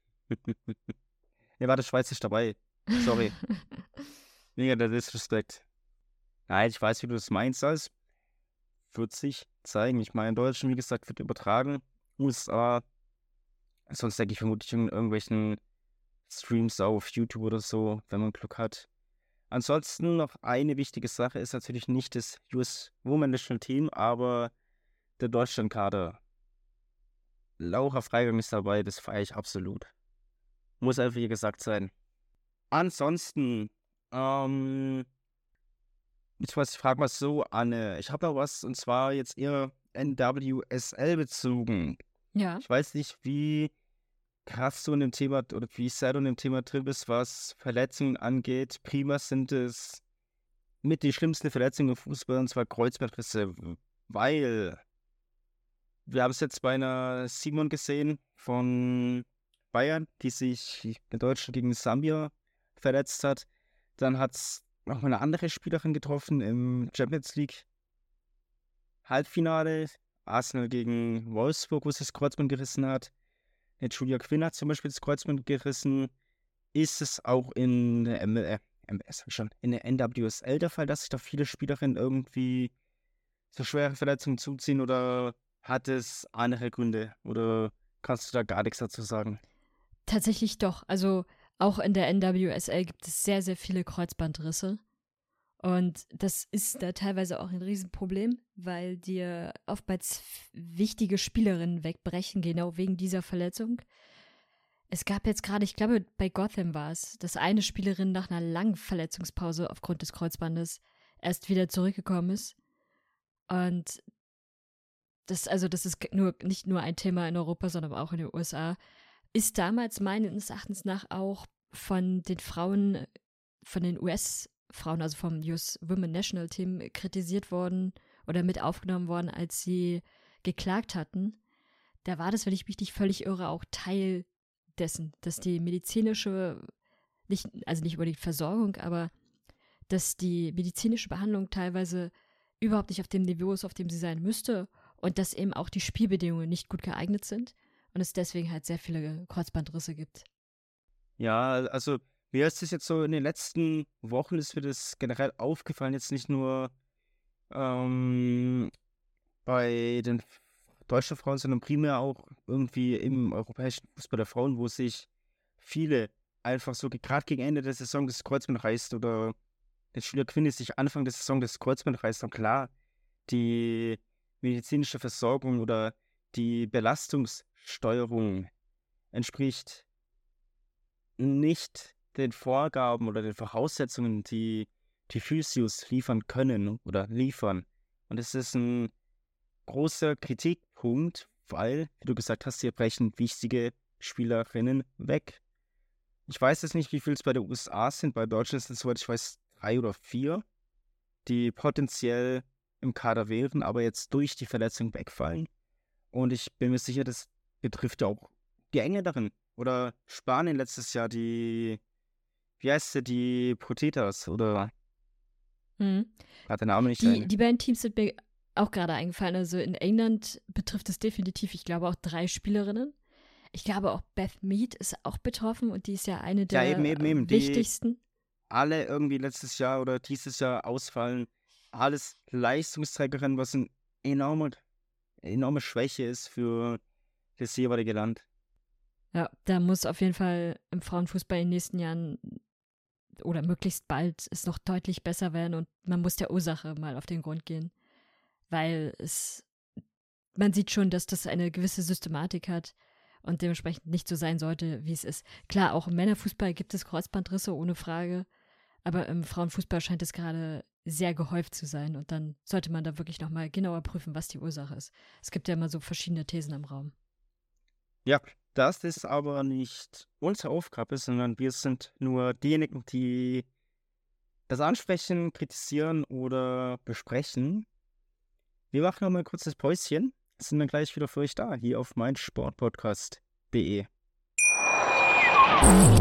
Ne, warte, Schweiz ist dabei. Sorry. Mega der Disrespect. Nein, ich weiß, wie du das meinst. Das wird sich zeigen. Ich meine, in Deutschland, wie gesagt, wird übertragen. USA. Sonst denke ich vermutlich in irgendwelchen Streams auf YouTube oder so, wenn man Glück hat. Ansonsten noch eine wichtige Sache ist natürlich nicht das US Women National Team, aber der Deutschlandkader. Laura Freigang ist dabei, das feiere ich absolut. Muss einfach hier gesagt sein. Ansonsten, ich frage mal so, Anne. Ich habe noch was, und zwar jetzt eher NWSL bezogen. Ja. Ich weiß nicht, wie krass du in dem Thema oder wie sehr du in dem Thema drin bist, was Verletzungen angeht. Prima sind es mit die schlimmsten Verletzungen im Fußball, und zwar Kreuzbandrisse, weil wir haben es jetzt bei einer Simon gesehen von Bayern, die sich in Deutschland gegen Sambia verletzt hat. Dann hat es noch mal eine andere Spielerin getroffen im Champions League Halbfinale. Arsenal gegen Wolfsburg, wo sich das Kreuzband gerissen hat. Julia Quinn hat zum Beispiel das Kreuzband gerissen. Ist es auch in der in der NWSL der Fall, dass sich da viele Spielerinnen irgendwie so schwere Verletzungen zuziehen, oder hat es andere Gründe? Oder kannst du da gar nichts dazu sagen? Tatsächlich doch. Also auch in der NWSL gibt es sehr, sehr viele Kreuzbandrisse. Und das ist da teilweise auch ein Riesenproblem, weil dir oftmals wichtige Spielerinnen wegbrechen, genau wegen dieser Verletzung. Es gab jetzt gerade, ich glaube, bei Gotham war es, dass eine Spielerin nach einer langen Verletzungspause aufgrund des Kreuzbandes erst wieder zurückgekommen ist. Und das ist nicht nur ein Thema in Europa, sondern auch in den USA. Ist damals meines Erachtens nach auch von den Frauen, von den US-Frauen, also vom US Women National Team, kritisiert worden oder mit aufgenommen worden, als sie geklagt hatten. Da war das, wenn ich mich nicht völlig irre, auch Teil dessen, dass die medizinische, nicht unbedingt Versorgung, aber dass die medizinische Behandlung teilweise überhaupt nicht auf dem Niveau ist, auf dem sie sein müsste, und dass eben auch die Spielbedingungen nicht gut geeignet sind und es deswegen halt sehr viele Kreuzbandrisse gibt. Ja, also mir ist es jetzt so in den letzten Wochen, ist mir das generell aufgefallen, jetzt nicht nur bei den deutschen Frauen, sondern primär auch irgendwie im europäischen Fußball der Frauen, wo sich viele einfach so gerade gegen Ende der Saison das Kreuzband reißt, oder der Julia Quinn sich Anfang der Saison das Kreuzband reißt. Und klar, die medizinische Versorgung oder die Belastungssteuerung entspricht nicht den Vorgaben oder den Voraussetzungen, die die Physios liefern können oder liefern. Und es ist ein großer Kritikpunkt, weil, wie du gesagt hast, hier brechen wichtige Spielerinnen weg. Ich weiß jetzt nicht, wie viel es bei den USA sind. Bei Deutschland sind es, soweit ich weiß, 3 oder 4, die potenziell im Kader wären, aber jetzt durch die Verletzung wegfallen. Und ich bin mir sicher, das betrifft ja auch die Engländerinnen. Oder Spanien letztes Jahr, wie heißt sie, die Potetas, oder? Hat der Name nicht ein. Die beiden Teams sind mir auch gerade eingefallen. Also in England betrifft es definitiv, ich glaube, auch 3 Spielerinnen. Ich glaube auch Beth Mead ist auch betroffen, und die ist ja eine der eben, wichtigsten. Die alle irgendwie letztes Jahr oder dieses Jahr ausfallen. Alles Leistungsträgerinnen, was eine enorme Schwäche ist für das jeweilige Land. Ja, da muss auf jeden Fall im Frauenfußball in den nächsten Jahren oder möglichst bald es noch deutlich besser werden, und man muss der Ursache mal auf den Grund gehen. Weil man sieht schon, dass das eine gewisse Systematik hat und dementsprechend nicht so sein sollte, wie es ist. Klar, auch im Männerfußball gibt es Kreuzbandrisse, ohne Frage, aber im Frauenfußball scheint es gerade sehr gehäuft zu sein, und dann sollte man da wirklich nochmal genauer prüfen, was die Ursache ist. Es gibt ja immer so verschiedene Thesen im Raum. Ja, das ist aber nicht unsere Aufgabe, sondern wir sind nur diejenigen, die das ansprechen, kritisieren oder besprechen. Wir machen nochmal ein kurzes Päuschen, sind dann gleich wieder für euch da, hier auf meinsportpodcast.de.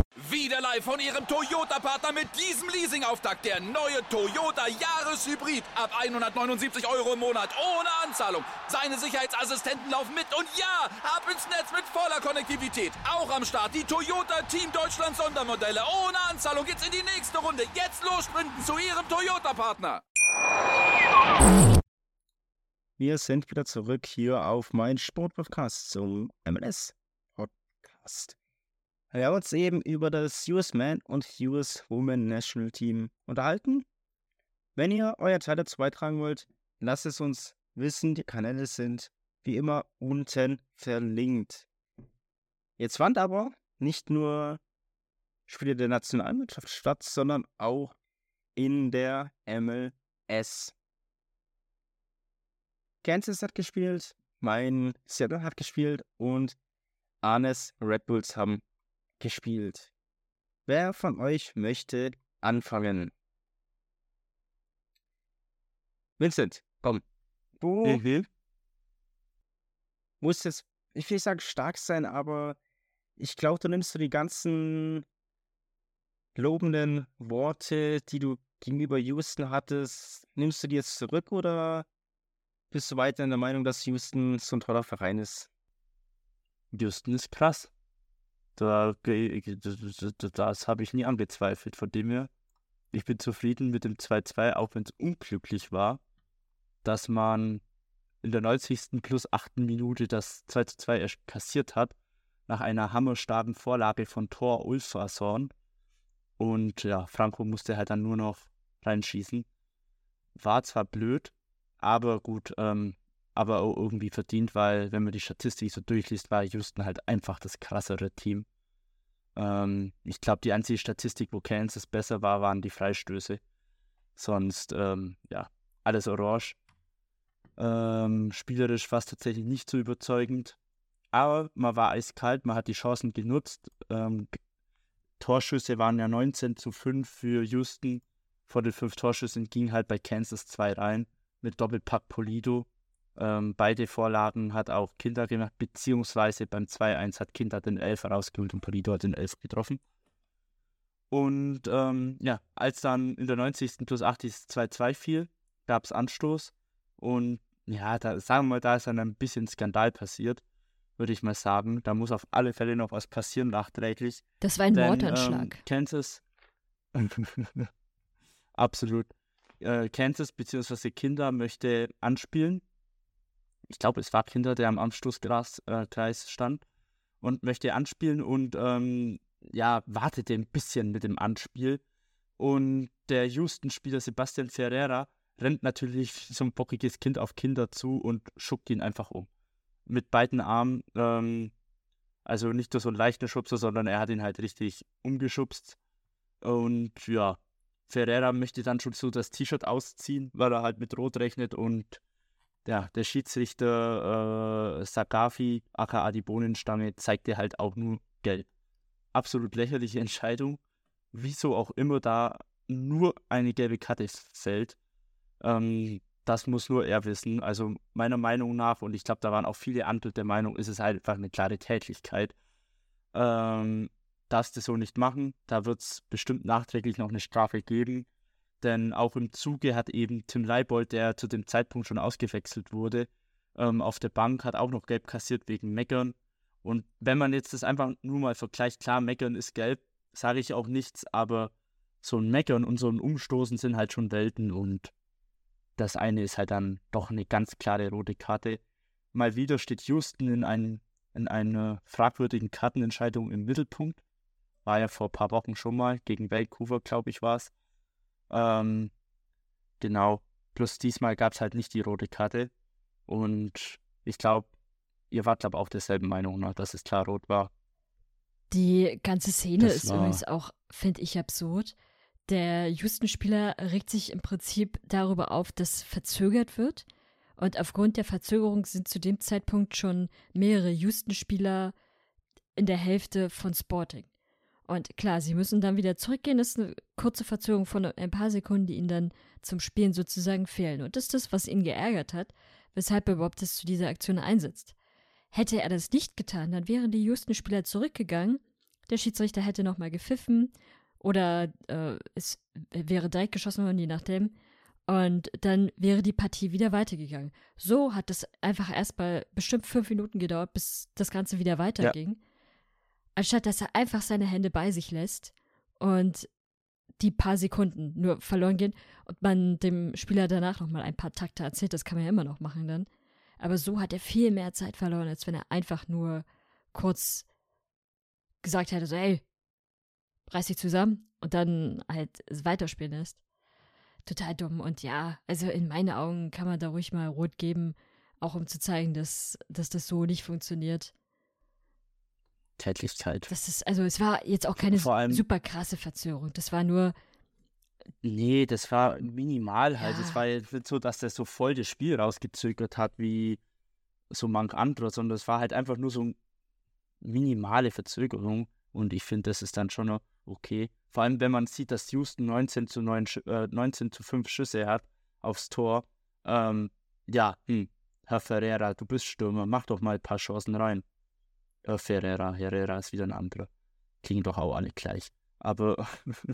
wieder live von Ihrem Toyota-Partner mit diesem Leasing-Auftakt. Der neue Toyota Jahreshybrid. Ab 179 € im Monat. Ohne Anzahlung. Seine Sicherheitsassistenten laufen mit. Und ja, ab ins Netz mit voller Konnektivität. Auch am Start die Toyota Team Deutschland Sondermodelle. Ohne Anzahlung geht's in die nächste Runde. Jetzt los sprinten zu Ihrem Toyota-Partner. Wir sind wieder zurück hier auf mein Sportpodcast zum MLS-Podcast. Wir haben uns eben über das US Men und US Women National Team unterhalten. Wenn ihr euer Teil dazu beitragen wollt, lasst es uns wissen. Die Kanäle sind wie immer unten verlinkt. Jetzt fand aber nicht nur Spiele der Nationalmannschaft statt, sondern auch in der MLS. Kansas hat gespielt, mein Seattle hat gespielt und Arnes Red Bulls haben gespielt. Wer von euch möchte anfangen? Vincent, komm. Du musst jetzt, ich will nicht sagen stark sein, aber ich glaube, du nimmst so die ganzen lobenden Worte, die du gegenüber Houston hattest, nimmst du die jetzt zurück oder bist du weiter in der Meinung, dass Houston so ein toller Verein ist? Houston ist krass. Das habe ich nie angezweifelt. Von dem her, ich bin zufrieden mit dem 2-2, auch wenn es unglücklich war, dass man in der 90. plus 8. Minute das 2-2 erst kassiert hat, nach einer hammerstarken Vorlage von Thor Ulfarsson. Und ja, Franco musste halt dann nur noch reinschießen. War zwar blöd, aber gut, aber auch irgendwie verdient, weil, wenn man die Statistik so durchliest, war Houston halt einfach das krassere Team. Ich glaube, die einzige Statistik, wo Kansas besser war, waren die Freistöße. Sonst, ja, alles orange. Spielerisch war es tatsächlich nicht so überzeugend. Aber man war eiskalt, man hat die Chancen genutzt. Torschüsse waren ja 19:5 für Houston. Vor den 5 Torschüssen ging halt bei Kansas 2 rein. Mit Doppelpack Polido. Beide Vorlagen hat auch Kinder gemacht, beziehungsweise beim 2-1 hat Kinder den Elfer rausgeholt und Polido hat den 11 getroffen. Und ja, als dann in der 90. plus 80 2-2 fiel, gab es Anstoß. Und ja, da ist dann ein bisschen Skandal passiert, würde ich mal sagen. Da muss auf alle Fälle noch was passieren nachträglich. Das war ein Mordanschlag. Kansas. Absolut. Kansas bzw. Kinder möchte anspielen. Ich glaube, es war Kinder, der am Anstoßkreis stand und möchte anspielen und ja, wartete ein bisschen mit dem Anspiel. Und der Houston-Spieler Sebastian Ferreira rennt natürlich wie so ein bockiges Kind auf Kinder zu und schuckt ihn einfach um. Mit beiden Armen, also nicht nur so ein leichter Schubser, sondern er hat ihn halt richtig umgeschubst. Und ja, Ferreira möchte dann schon so das T-Shirt ausziehen, weil er halt mit Rot rechnet und ja, der Schiedsrichter Sagafi, aka die Bohnenstange, zeigte halt auch nur gelb. Absolut lächerliche Entscheidung. Wieso auch immer da nur eine gelbe Karte fällt, das muss nur er wissen. Also meiner Meinung nach, und ich glaube, da waren auch viele andere der Meinung, ist es halt einfach eine klare Tätlichkeit. Darfst du so nicht machen. Da wird es bestimmt nachträglich noch eine Strafe geben. Denn auch im Zuge hat eben Tim Leibold, der zu dem Zeitpunkt schon ausgewechselt wurde, auf der Bank, hat auch noch gelb kassiert wegen Meckern. Und wenn man jetzt das einfach nur mal vergleicht, klar, Meckern ist gelb, sage ich auch nichts, aber so ein Meckern und so ein Umstoßen sind halt schon Welten und das eine ist halt dann doch eine ganz klare rote Karte. Mal wieder steht Houston in einer fragwürdigen Kartenentscheidung im Mittelpunkt. War ja vor ein paar Wochen schon mal, gegen Vancouver, glaube ich, war es. Genau, plus diesmal gab es halt nicht die rote Karte und ich glaube, ihr wart auch derselben Meinung, ne, dass es klar rot war. Die ganze Szene ist übrigens auch, finde ich, absurd. Der Houston-Spieler regt sich im Prinzip darüber auf, dass verzögert wird und aufgrund der Verzögerung sind zu dem Zeitpunkt schon mehrere Houston-Spieler in der Hälfte von Sporting. Und klar, sie müssen dann wieder zurückgehen. Das ist eine kurze Verzögerung von ein paar Sekunden, die ihnen dann zum Spielen sozusagen fehlen. Und das ist das, was ihn geärgert hat, weshalb er überhaupt zu dieser Aktion einsetzt. Hätte er das nicht getan, dann wären die Houston-Spieler zurückgegangen, der Schiedsrichter hätte nochmal gepfiffen oder es wäre direkt geschossen worden, je nachdem. Und dann wäre die Partie wieder weitergegangen. So hat es einfach erstmal bestimmt 5 Minuten gedauert, bis das Ganze wieder weiterging. Ja. Anstatt dass er einfach seine Hände bei sich lässt und die paar Sekunden nur verloren gehen und man dem Spieler danach nochmal ein paar Takte erzählt, das kann man ja immer noch machen dann. Aber so hat er viel mehr Zeit verloren, als wenn er einfach nur kurz gesagt hätte, so hey, reiß dich zusammen und dann halt weiterspielen lässt. Total dumm. Und ja, also in meinen Augen kann man da ruhig mal rot geben, auch um zu zeigen, dass das so nicht funktioniert. Tätlichkeit. Also es war jetzt auch keine super krasse Verzögerung. Das war nur. Nee, das war minimal halt. Es war jetzt nicht so, dass der so voll das Spiel rausgezögert hat, wie so manch anderer, sondern es war halt einfach nur so eine minimale Verzögerung. Und ich finde, das ist dann schon noch okay. Vor allem, wenn man sieht, dass Houston 19 zu 5 Schüsse hat aufs Tor. Herr Ferreira, du bist Stürmer, mach doch mal ein paar Chancen rein. Herrera ist wieder ein anderer. Klingen doch auch alle gleich. Aber,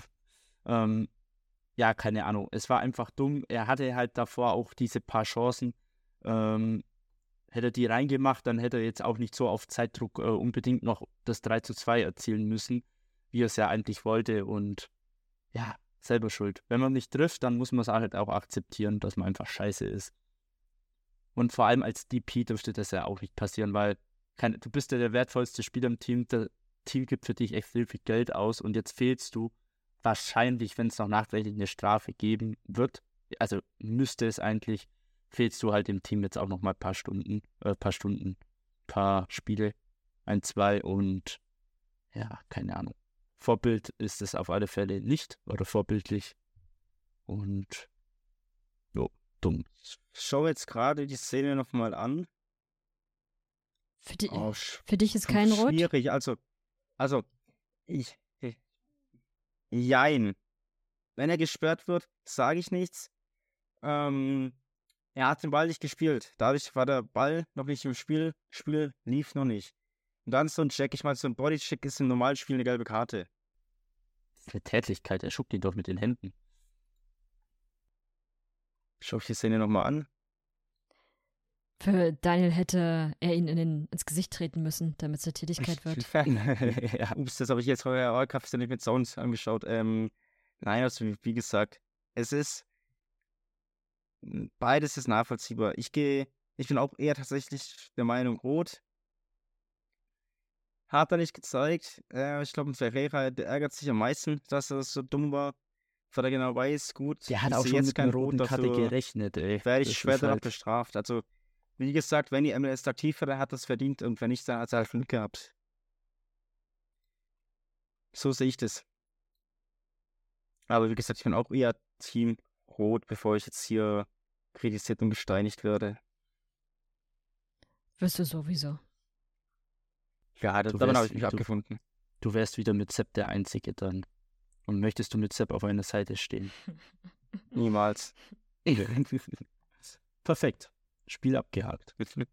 keine Ahnung. Es war einfach dumm. Er hatte halt davor auch diese paar Chancen. Hätte er die reingemacht, dann hätte er jetzt auch nicht so auf Zeitdruck unbedingt noch das 3:2 erzielen müssen, wie er es ja eigentlich wollte. Und ja, selber schuld. Wenn man nicht trifft, dann muss man es halt auch akzeptieren, dass man einfach scheiße ist. Und vor allem als DP dürfte das ja auch nicht passieren, weil du bist ja der wertvollste Spieler im Team. Das Team gibt für dich extrem viel Geld aus und jetzt fehlst du wahrscheinlich, wenn es noch nachträglich eine Strafe geben wird, also müsste es eigentlich, fehlst du halt dem Team jetzt auch noch mal ein paar Spiele, 1, 2 und ja, keine Ahnung. Vorbild ist es auf alle Fälle nicht oder vorbildlich und dumm. Ich schaue jetzt gerade die Szene nochmal an. Für dich ist kein Rot? Schwierig, jein. Wenn er gesperrt wird, sage ich nichts. Er hat den Ball nicht gespielt. Dadurch war der Ball noch nicht im Spiel. Spiel lief noch nicht. Und dann so ein Check, so ein Bodycheck ist im normalen Spiel eine gelbe Karte. Das ist eine Tätlichkeit, er schuckt ihn doch mit den Händen. Schau ich die Szene nochmal an. Für Daniel hätte er ihn ins Gesicht treten müssen, damit es eine Tätigkeit wird. Ja, ups, das habe ich jetzt vorher nicht mit Sounds angeschaut. Nein, also wie gesagt, beides ist nachvollziehbar. Ich bin auch eher tatsächlich der Meinung rot. Hat er nicht gezeigt. Ich glaube, Ferreira, der ärgert sich am meisten, dass er so dumm war. Weil er genau weiß, gut, der hat auch schon jetzt mit einer roten Karte gerechnet, ey. Werde ich schwer danach bestraft. Also, wie gesagt, wenn die MLS aktiv wäre, hat er es verdient und wenn nicht, dann hat er halt Glück gehabt. So sehe ich das. Aber wie gesagt, ich bin auch eher Team Rot, bevor ich jetzt hier kritisiert und gesteinigt werde. Wirst du sowieso. Ja, damit habe ich mich abgefunden. Du wärst wieder mit Sepp der Einzige dann. Und möchtest du mit Sepp auf einer Seite stehen? Niemals. Perfekt. Spiel abgehakt.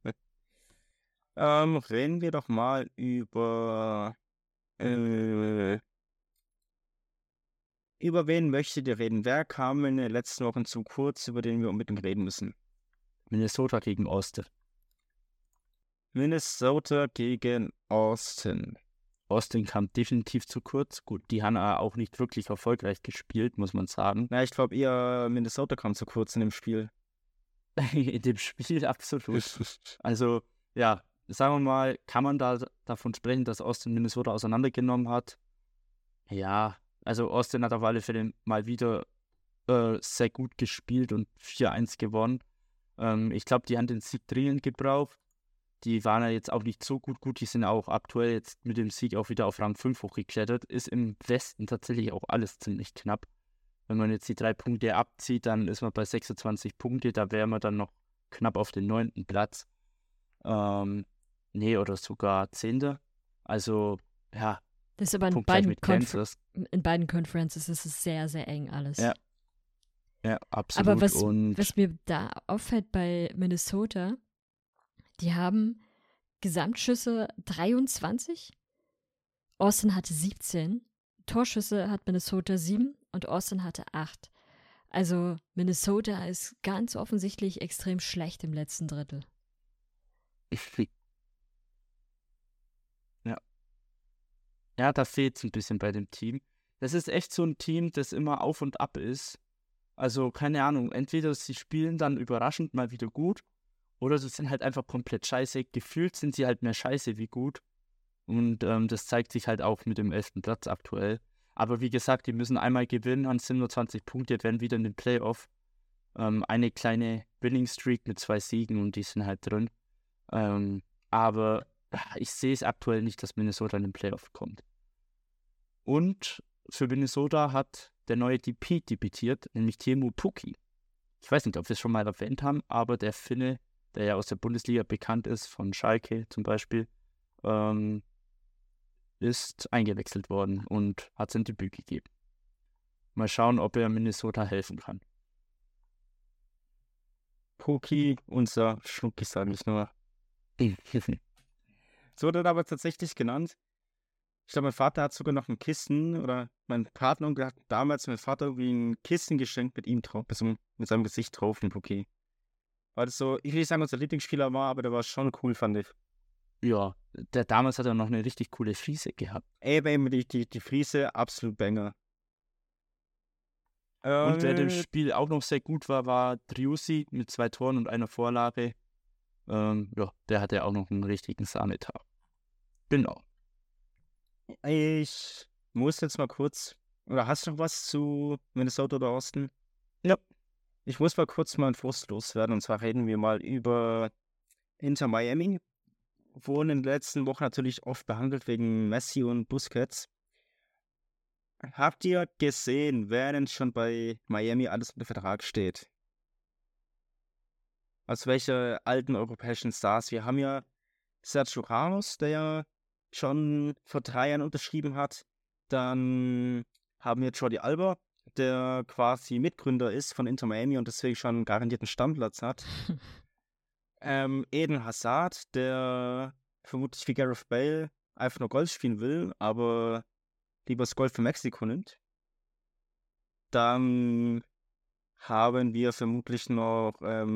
Reden wir doch mal über wen möchtet ihr reden? Wer kam in den letzten Wochen zu kurz, über den wir unbedingt reden müssen? Minnesota gegen Austin. Minnesota gegen Austin. Austin kam definitiv zu kurz. Gut, die haben auch nicht wirklich erfolgreich gespielt, muss man sagen. Na, ich glaube eher Minnesota kam zu kurz in dem Spiel. In dem Spiel absolut. Also, ja, sagen wir mal, kann man da davon sprechen, dass Austin Minnesota auseinandergenommen hat? Ja, also Austin hat auf alle Fälle mal wieder sehr gut gespielt und 4-1 gewonnen. Ich glaube, die haben den Sieg dringend gebraucht. Die waren ja jetzt auch nicht so gut. Die sind auch aktuell jetzt mit dem Sieg auch wieder auf Rang 5 hochgeklettert. Ist im Westen tatsächlich auch alles ziemlich knapp. Wenn man jetzt die 3 Punkte abzieht, dann ist man bei 26 Punkte. Da wäre man dann noch knapp auf den 9. Platz. Oder sogar 10. Also, ja. Das ist aber in beiden Conferences ist es sehr, sehr eng alles. Ja, absolut. Aber was mir da auffällt bei Minnesota, die haben Gesamtschüsse 23 Austin hatte 17. Torschüsse hat Minnesota 7 und Austin hatte 8. Also Minnesota ist ganz offensichtlich extrem schlecht im letzten Drittel. Ja. Ja, da fehlt es ein bisschen bei dem Team. Das ist echt so ein Team, das immer auf und ab ist. Also, keine Ahnung, entweder sie spielen dann überraschend mal wieder gut oder sie sind halt einfach komplett scheiße. Gefühlt sind sie halt mehr scheiße wie gut. Und das zeigt sich halt auch mit dem 11. Platz aktuell. Aber wie gesagt, die müssen einmal gewinnen, dann sind nur 20 Punkte, werden wieder in den Playoff. Eine kleine Winning Streak mit 2 Siegen und die sind halt drin. Aber ich sehe es aktuell nicht, dass Minnesota in den Playoff kommt. Und für Minnesota hat der neue DP debütiert, nämlich Teemu Pukki. Ich weiß nicht, ob wir es schon mal erwähnt haben, aber der Finne, der ja aus der Bundesliga bekannt ist, von Schalke zum Beispiel, ist eingewechselt worden und hat sein Debüt gegeben. Mal schauen, ob er Minnesota helfen kann. Poki, unser Schnucki, sage ich nur. So wurde aber tatsächlich genannt. Ich glaube, mein Vater hat sogar noch ein Kissen, oder mein Partneronkel hat damals mein Vater irgendwie ein Kissen geschenkt mit ihm drauf, also mit seinem Gesicht drauf, ein Poki. Weil das so, ich will nicht sagen, unser Lieblingsspieler war, aber der war schon cool, fand ich. Ja, der damals hat er noch eine richtig coole Friese gehabt. Ey, die Friese, absolut Banger. Und wer dem Spiel auch noch sehr gut war, war Driussi mit 2 Toren und einer Vorlage. Ja, der hatte auch noch einen richtigen Sahnetag. Genau. Ich muss jetzt mal kurz, oder hast du noch was zu Minnesota oder Austin? Ja. Ich muss mal kurz mal einen Frust loswerden, und zwar reden wir mal über Inter Miami. Wurden in den letzten Wochen natürlich oft behandelt wegen Messi und Busquets. Habt ihr gesehen, wer denn schon bei Miami alles unter Vertrag steht? Also welche alten europäischen Stars? Wir haben ja Sergio Ramos, der ja schon vor 3 Jahren unterschrieben hat. Dann haben wir Jordi Alba, der quasi Mitgründer ist von Inter Miami und deswegen schon einen garantierten Stammplatz hat. Eden Hazard, der vermutlich wie Gareth Bale einfach nur Golf spielen will, aber lieber das Golf für Mexiko nimmt. Dann haben wir vermutlich noch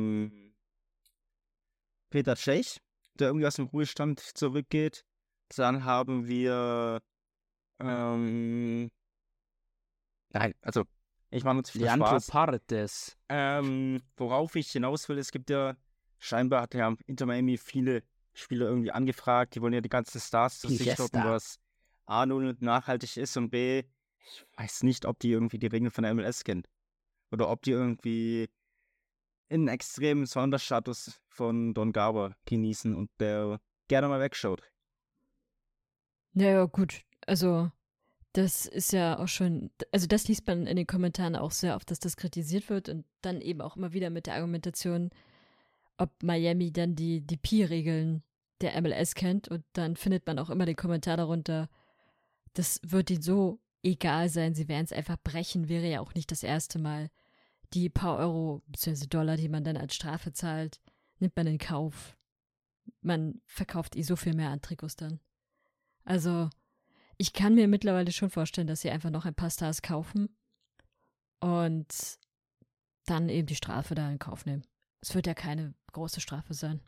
Peter Cech, der irgendwie aus dem Ruhestand zurückgeht. Dann haben wir nein, also ich mache natürlich für Leandro Spaß. Paredes. Worauf ich hinaus will, es gibt ja, scheinbar hat ja Inter Miami viele Spieler irgendwie angefragt, die wollen ja die ganzen Stars zu sich locken, was A, null nachhaltig ist und B, ich weiß nicht, ob die irgendwie die Regeln von der MLS kennen. Oder ob die irgendwie einen extremen Sonderstatus von Don Garber genießen und der gerne mal wegschaut. Naja, gut. Also, das ist ja auch schon, also das liest man in den Kommentaren auch sehr oft, dass das kritisiert wird und dann eben auch immer wieder mit der Argumentation, ob Miami dann die DP-Regeln der MLS kennt und dann findet man auch immer den Kommentar darunter, das wird ihnen so egal sein, sie werden es einfach brechen, wäre ja auch nicht das erste Mal. Die paar Euro bzw. Dollar, die man dann als Strafe zahlt, nimmt man in Kauf. Man verkauft so viel mehr an Trikots dann. Also, ich kann mir mittlerweile schon vorstellen, dass sie einfach noch ein paar Stars kaufen und dann eben die Strafe da in Kauf nehmen. Es wird ja keine große Strafe sein.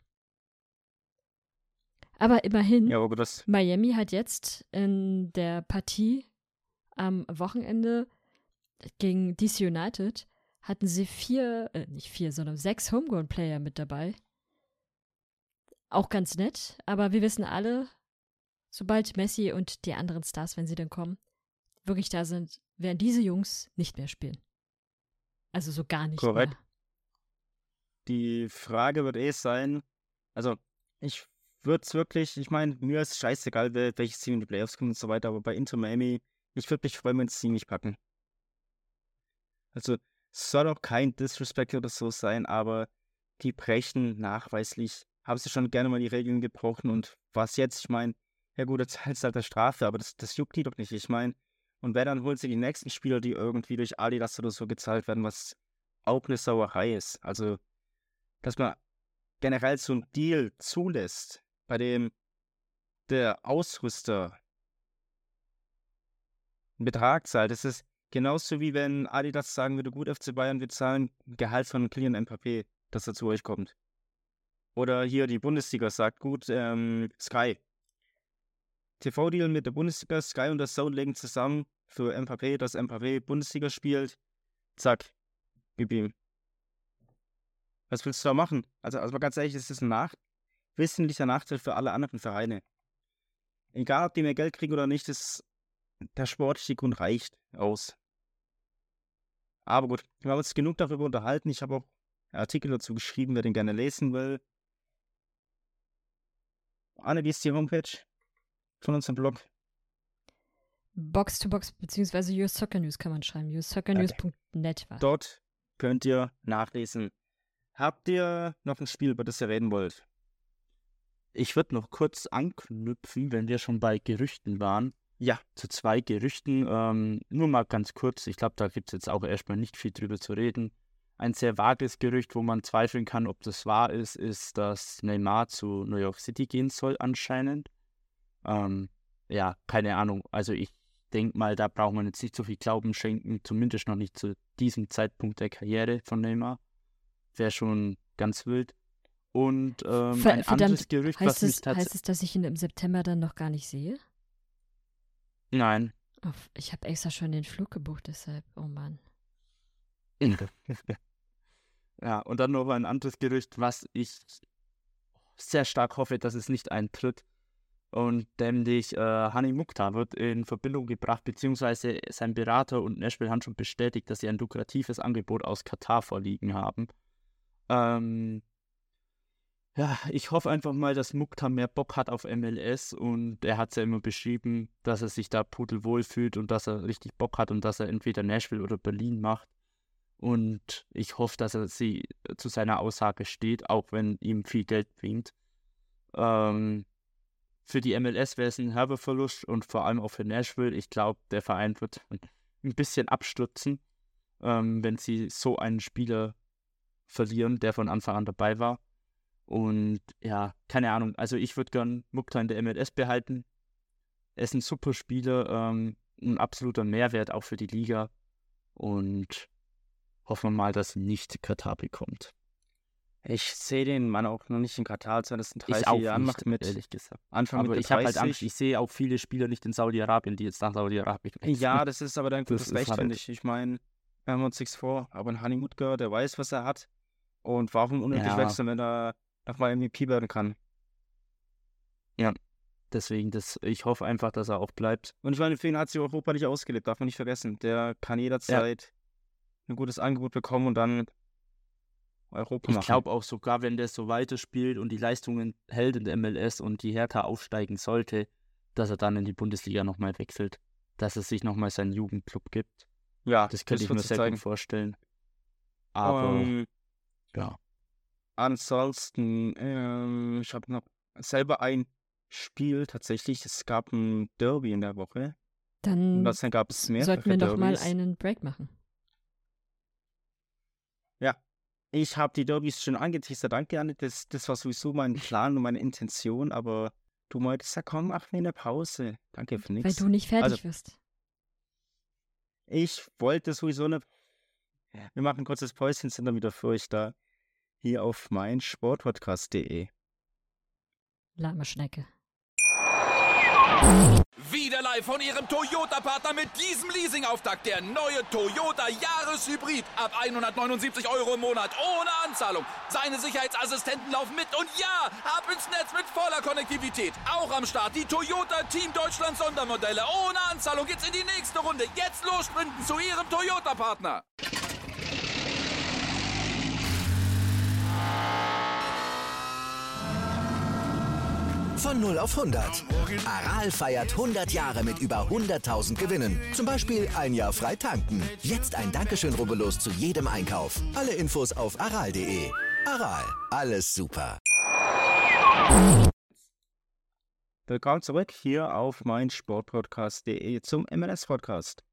Aber immerhin, Ja, aber das Miami hat jetzt in der Partie am Wochenende gegen DC United hatten sie 6 Homegrown-Player mit dabei. Auch ganz nett, aber wir wissen alle, sobald Messi und die anderen Stars, wenn sie dann kommen, wirklich da sind, werden diese Jungs nicht mehr spielen. Also so gar nicht korrekt. mehr. Die Frage wird sein, also ich würde es wirklich, ich meine, mir ist scheißegal, welches Team in die Playoffs kommt und so weiter, aber bei Inter Miami, ich würde mich freuen, wenn sie nicht packen. Also es soll auch kein Disrespect oder so sein, aber die brechen nachweislich, haben sie schon gerne mal die Regeln gebrochen und was jetzt, ich meine, ja gut, jetzt zahlst du halt der Strafe, aber das juckt die doch nicht, ich meine, und wer dann holt sie die nächsten Spieler, die irgendwie durch Adidas oder so gezahlt werden, was auch eine Sauerei ist. Also, dass man generell so einen Deal zulässt, bei dem der Ausrüster einen Betrag zahlt. Das ist genauso wie wenn Adidas sagen würde, gut, FC Bayern, wir zahlen ein Gehalt von Kylian Mbappé, dass er zu euch kommt. Oder hier die Bundesliga sagt, gut, Sky. TV-Deal mit der Bundesliga, Sky und der Zone legen zusammen für Mbappé, dass Mbappé Bundesliga spielt. Zack, gib ihm. Was willst du da machen? Also mal ganz ehrlich, es ist ein wesentlicher Nachteil für alle anderen Vereine. Egal, ob die mehr Geld kriegen oder nicht, der sportliche Grund reicht aus. Aber gut, wir haben uns genug darüber unterhalten. Ich habe auch Artikel dazu geschrieben, wer den gerne lesen will. Anne, wie ist die Homepage von unserem Blog? Box to Box bzw. US Soccer News kann man schreiben. ussoccernews.net war. Dort könnt ihr nachlesen. Habt ihr noch ein Spiel, über das ihr reden wollt? Ich würde noch kurz anknüpfen, wenn wir schon bei Gerüchten waren. Ja. Zu 2 Gerüchten. Nur mal ganz kurz. Ich glaube, da gibt es jetzt auch erstmal nicht viel drüber zu reden. Ein sehr vages Gerücht, wo man zweifeln kann, ob das wahr ist, dass Neymar zu New York City gehen soll anscheinend. Ja, keine Ahnung. Also ich denke mal, da braucht man jetzt nicht so viel Glauben schenken, zumindest noch nicht zu diesem Zeitpunkt der Karriere von Neymar. Wäre schon ganz wild. Und ein anderes Gerücht, was mich tatsächlich... Heißt es, dass ich ihn im September dann noch gar nicht sehe? Nein. Ich habe extra schon den Flug gebucht, deshalb, oh Mann. Ja, und dann noch ein anderes Gerücht, was ich sehr stark hoffe, dass es nicht eintritt. Und nämlich Hani Mukhtar wird in Verbindung gebracht, beziehungsweise sein Berater und Nashville haben schon bestätigt, dass sie ein lukratives Angebot aus Katar vorliegen haben. Ja, ich hoffe einfach mal, dass Mukhtar mehr Bock hat auf MLS und er hat es ja immer beschrieben, dass er sich da pudelwohl fühlt und dass er richtig Bock hat und dass er entweder Nashville oder Berlin macht. Und ich hoffe, dass er zu seiner Aussage steht, auch wenn ihm viel Geld bringt. Für die MLS wäre es ein herber Verlust und vor allem auch für Nashville. Ich glaube, der Verein wird ein bisschen abstürzen, wenn sie so einen Spieler verlieren, der von Anfang an dabei war. Und ja, keine Ahnung. Also ich würde gern Mukhtar in der MLS behalten. Er ist ein super Spieler, ein absoluter Mehrwert auch für die Liga. Und hoffen wir mal, dass er nicht Katar bekommt. Ich sehe den Mann auch noch nicht in Katar, seit es in 3, Ich 4 auch Jahren nicht, macht mit ehrlich gesagt. Anfang Aber Mitte ich habe halt 30. Angst, ich sehe auch viele Spieler nicht in Saudi-Arabien, die jetzt nach Saudi-Arabien wechseln. Ja, das ist aber dein Das gutes ist Recht, halt- finde ich. Ich meine, wir haben uns nichts vor, aber ein Hani Mukhtar, der weiß, was er hat. Und warum unnötig Ja. wechseln, wenn er nochmal MVP werden kann? Deswegen, ich hoffe einfach, dass er auch bleibt. Und ich meine, für ihn hat sich Europa nicht ausgelebt, darf man nicht vergessen. Der kann jederzeit ein gutes Angebot bekommen und dann Europa Ich machen. glaube auch sogar, wenn der so weiterspielt und die Leistungen hält in der MLS und die Hertha aufsteigen sollte, dass er dann in die Bundesliga nochmal wechselt. Dass er sich nochmal seinen Jugendclub gibt. Ja, Das könnte ich wird mir sich sehr zeigen. gut vorstellen. Aber ja. Ansonsten, ich habe noch selber ein Spiel tatsächlich. Es gab ein Derby in der Woche. Und Dann dann gab es mehrere sollten wir noch mal Derbys. einen Break machen. Ich habe die Derbys schon angeteasert, danke Anne. Das war sowieso mein Plan und meine Intention, aber du meintest ja, komm, mach mir eine Pause. Danke für Weil nichts. du nicht fertig Also- wirst. Ich wollte sowieso eine. Wir machen ein kurzes Päuschen, sind dann wieder für euch da. Hier auf meinsportpodcast.de. Lahme Schnecke. Wieder live von Ihrem Toyota-Partner mit diesem Leasing-Auftakt. Der neue Toyota Jahreshybrid. Ab 179 € im Monat. Ohne Anzahlung. Seine Sicherheitsassistenten laufen mit. Und ja, ab ins Netz mit voller Konnektivität. Auch am Start die Toyota Team Deutschland Sondermodelle. Ohne Anzahlung geht's in die nächste Runde. Jetzt los sprinten zu Ihrem Toyota-Partner. Von 0 auf 100. Aral feiert 100 Jahre mit über 100.000 Gewinnen. Zum Beispiel ein Jahr frei tanken. Jetzt ein Dankeschön, rubbellos zu jedem Einkauf. Alle Infos auf aral.de. Aral, alles super. Willkommen zurück hier auf meinsportpodcast.de zum MLS-Podcast.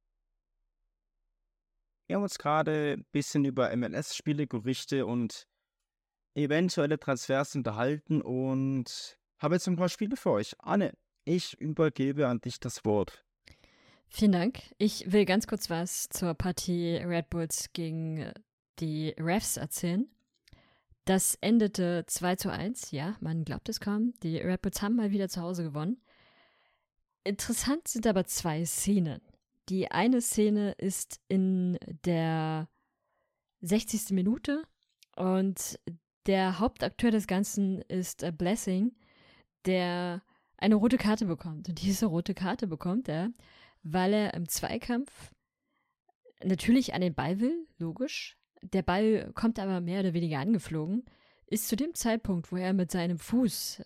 Wir haben uns gerade ein bisschen über MLS-Spiele, Gerüchte und eventuelle Transfers unterhalten und habe jetzt ein paar Spiele für euch. Anne, ich übergebe an dich das Wort. Vielen Dank. Ich will ganz kurz was zur Partie Red Bulls gegen die Refs erzählen. Das endete 2:1. Ja, man glaubt es kaum. Die Red Bulls haben mal wieder zu Hause gewonnen. Interessant sind aber 2 Szenen. Die eine Szene ist in der 60. Minute und der Hauptakteur des Ganzen ist Blessing, der eine rote Karte bekommt. Und diese rote Karte bekommt er, weil er im Zweikampf natürlich an den Ball will, logisch. Der Ball kommt aber mehr oder weniger angeflogen, ist zu dem Zeitpunkt, wo er mit seinem Fuß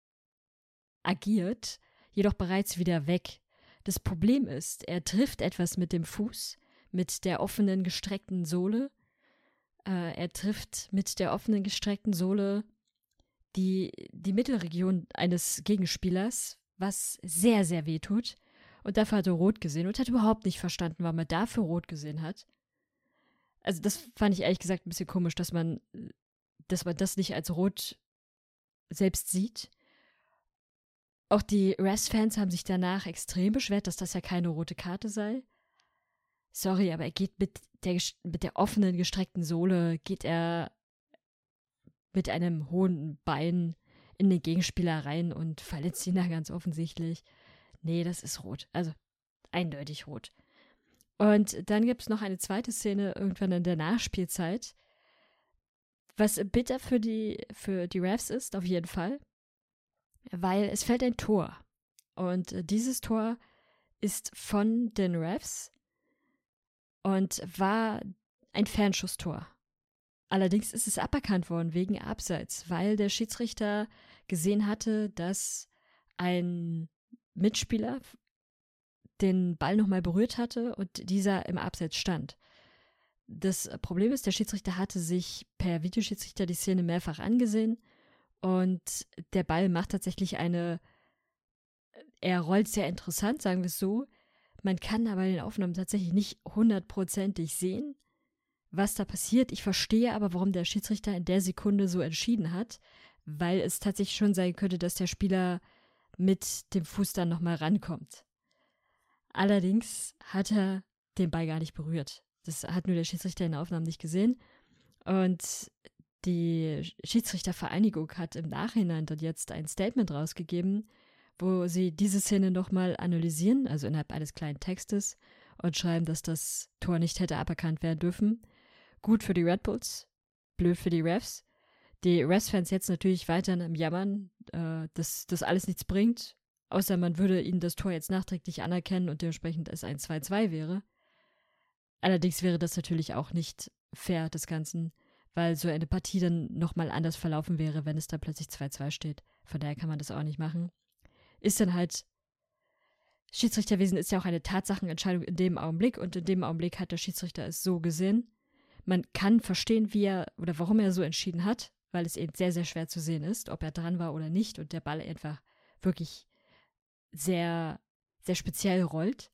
agiert, jedoch bereits wieder weg. Das Problem ist, er trifft etwas mit dem Fuß, mit der offenen, gestreckten Sohle. Er trifft mit der offenen, gestreckten Sohle die Mittelregion eines Gegenspielers, was sehr, sehr weh tut. Und dafür hat er rot gesehen und hat überhaupt nicht verstanden, warum er dafür rot gesehen hat. Also das fand ich ehrlich gesagt ein bisschen komisch, dass man das nicht als rot selbst sieht. Auch die Refs-Fans haben sich danach extrem beschwert, dass das ja keine rote Karte sei. Sorry, aber er geht mit der offenen, gestreckten Sohle, geht er mit einem hohen Bein in den Gegenspieler rein und verletzt ihn da ganz offensichtlich. Nee, das ist rot. Also eindeutig rot. Und dann gibt es noch eine zweite Szene irgendwann in der Nachspielzeit, was bitter für die Refs ist, auf jeden Fall, weil es fällt ein Tor. Und dieses Tor ist von den Refs und war ein Fernschusstor. Allerdings ist es aberkannt worden wegen Abseits, weil der Schiedsrichter gesehen hatte, dass ein Mitspieler den Ball nochmal berührt hatte und dieser im Abseits stand. Das Problem ist, der Schiedsrichter hatte sich per Videoschiedsrichter die Szene mehrfach angesehen und der Ball macht tatsächlich er rollt sehr interessant, sagen wir es so. Man kann aber in den Aufnahmen tatsächlich nicht 100%ig sehen, was da passiert. Ich verstehe aber, warum der Schiedsrichter in der Sekunde so entschieden hat, weil es tatsächlich schon sein könnte, dass der Spieler mit dem Fuß dann nochmal rankommt. Allerdings hat er den Ball gar nicht berührt. Das hat nur der Schiedsrichter in der Aufnahme nicht gesehen. Und die Schiedsrichtervereinigung hat im Nachhinein dort jetzt ein Statement rausgegeben, wo sie diese Szene nochmal analysieren, also innerhalb eines kleinen Textes, und schreiben, dass das Tor nicht hätte aberkannt werden dürfen. Gut für die Red Bulls, blöd für die Refs. Die Refs-Fans jetzt natürlich weiterhin am Jammern, dass das alles nichts bringt, außer man würde ihnen das Tor jetzt nachträglich anerkennen und dementsprechend es ein 2:2 wäre. Allerdings wäre das natürlich auch nicht fair des Ganzen, weil so eine Partie dann nochmal anders verlaufen wäre, wenn es da plötzlich 2:2 steht. Von daher kann man das auch nicht machen. Ist dann halt, Schiedsrichterwesen ist ja auch eine Tatsachenentscheidung in dem Augenblick und in dem Augenblick hat der Schiedsrichter es so gesehen. Man kann verstehen, wie er oder warum er so entschieden hat, weil es eben sehr, sehr schwer zu sehen ist, ob er dran war oder nicht und der Ball einfach wirklich sehr, sehr speziell rollt.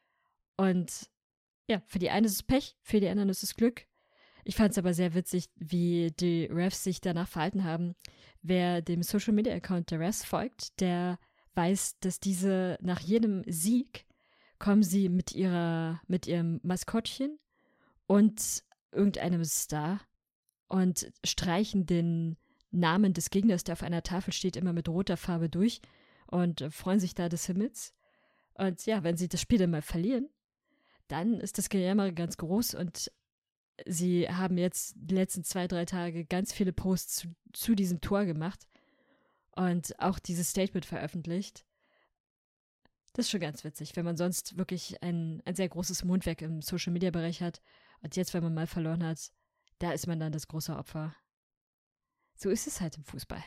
Und ja, für die einen ist es Pech, für die anderen ist es Glück. Ich fand es aber sehr witzig, wie die Refs sich danach verhalten haben. Wer dem Social-Media-Account der Refs folgt, der weiß, dass diese nach jedem Sieg kommen sie mit ihrem Maskottchen und irgendeinem Star und streichen den Namen des Gegners, der auf einer Tafel steht, immer mit roter Farbe durch und freuen sich da des Himmels. Und ja, wenn sie das Spiel dann mal verlieren, dann ist das Gejammer ganz groß und sie haben jetzt die letzten 2-3 Tage ganz viele Posts zu diesem Tor gemacht und auch dieses Statement veröffentlicht. Das ist schon ganz witzig, wenn man sonst wirklich ein sehr großes Mundwerk im Social-Media-Bereich hat und jetzt, wenn man mal verloren hat, da ist man dann das große Opfer. So ist es halt im Fußball.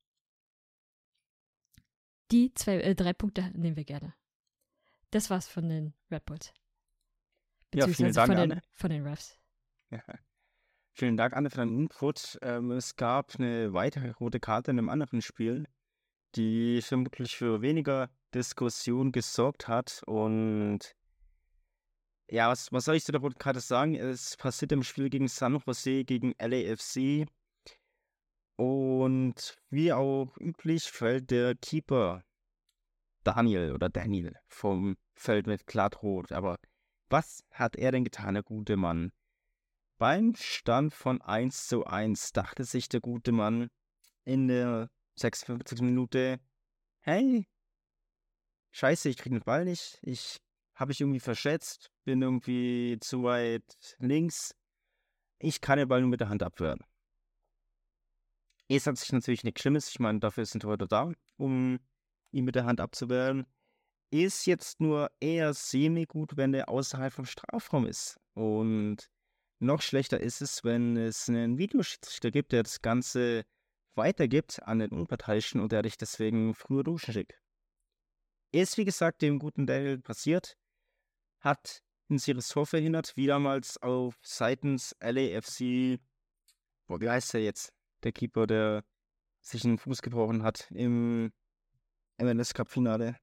Die 3 Punkte nehmen wir gerne. Das war's von den Red Bulls. Ja, vielen Dank, Anne. Von den Refs. Ja. Vielen Dank, Anne, für deinen Input. Es gab eine weitere rote Karte in einem anderen Spiel, die vermutlich für weniger Diskussion gesorgt hat. Und ja, was soll ich zu der roten Karte sagen? Es passiert im Spiel gegen San Jose, gegen LAFC. Und wie auch üblich fällt der Keeper Daniel vom Feld mit glattrot. Aber was hat er denn getan, der gute Mann? Beim Stand von 1:1 dachte sich der gute Mann in der 56. Minute, hey, scheiße, ich krieg den Ball nicht. Habe ich irgendwie verschätzt, bin irgendwie zu weit links. Ich kann den Ball nur mit der Hand abwehren. Es hat sich natürlich nichts Schlimmes. Ich meine, dafür ist ein Torhüter da, um ihn mit der Hand abzuwehren. Ist jetzt nur eher semi-gut, wenn der außerhalb vom Strafraum ist. Und noch schlechter ist es, wenn es einen Videoschiedsrichter gibt, der das Ganze weitergibt an den Unparteiischen und der dich deswegen früher duschen schickt. Ist, wie gesagt, dem guten Daniel passiert, hat ein sicheres Tor verhindert, wie damals auf seitens LAFC, wie heißt der jetzt? Der Keeper, der sich den Fuß gebrochen hat im MLS-Cup-Finale.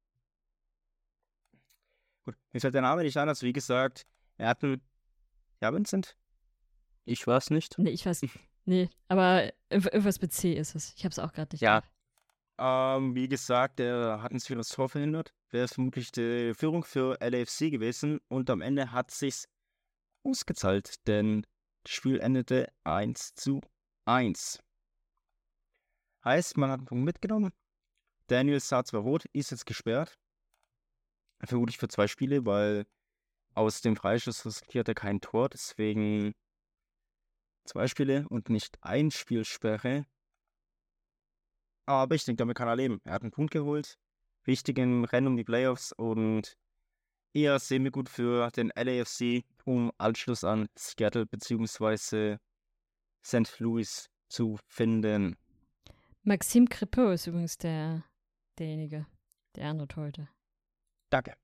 Gut, mir fällt der Name nicht an, also wie gesagt, er hat einen, ja, Vincent? Ich weiß nicht. Nee, ich weiß. Nee, aber irgendwas mit C ist es. Ich habe es auch gerade nicht. Ja. drauf. Wie gesagt, er hat ein sicheres Tor verhindert. Wäre vermutlich die Führung für LAFC gewesen und am Ende hat sich's ausgezahlt, denn das Spiel endete 1:1. Heißt, man hat einen Punkt mitgenommen. Daniel sah zwar rot, ist jetzt gesperrt. Vermutlich für 2 Spiele, weil aus dem Freischuss riskiert er kein Tor, deswegen 2 Spiele und nicht 1 Spielsperre. Aber ich denke, damit kann er leben. Er hat einen Punkt geholt. Wichtig im Rennen um die Playoffs und eher semi-gut für den LAFC, um Anschluss an Seattle bzw. St. Louis zu finden. Maxime Crepeau ist übrigens derjenige, der andere Torhüter. Danke.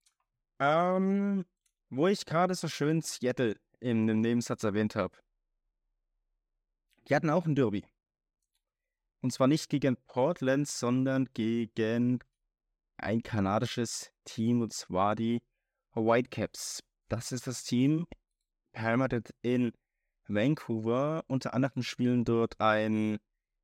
Wo ich gerade so schön Seattle in dem Nebensatz erwähnt habe. Die hatten auch ein Derby. Und zwar nicht gegen Portland, sondern gegen ein kanadisches Team, und zwar die Whitecaps. Das ist das Team, beheimatet in Vancouver. Unter anderem spielen dort ein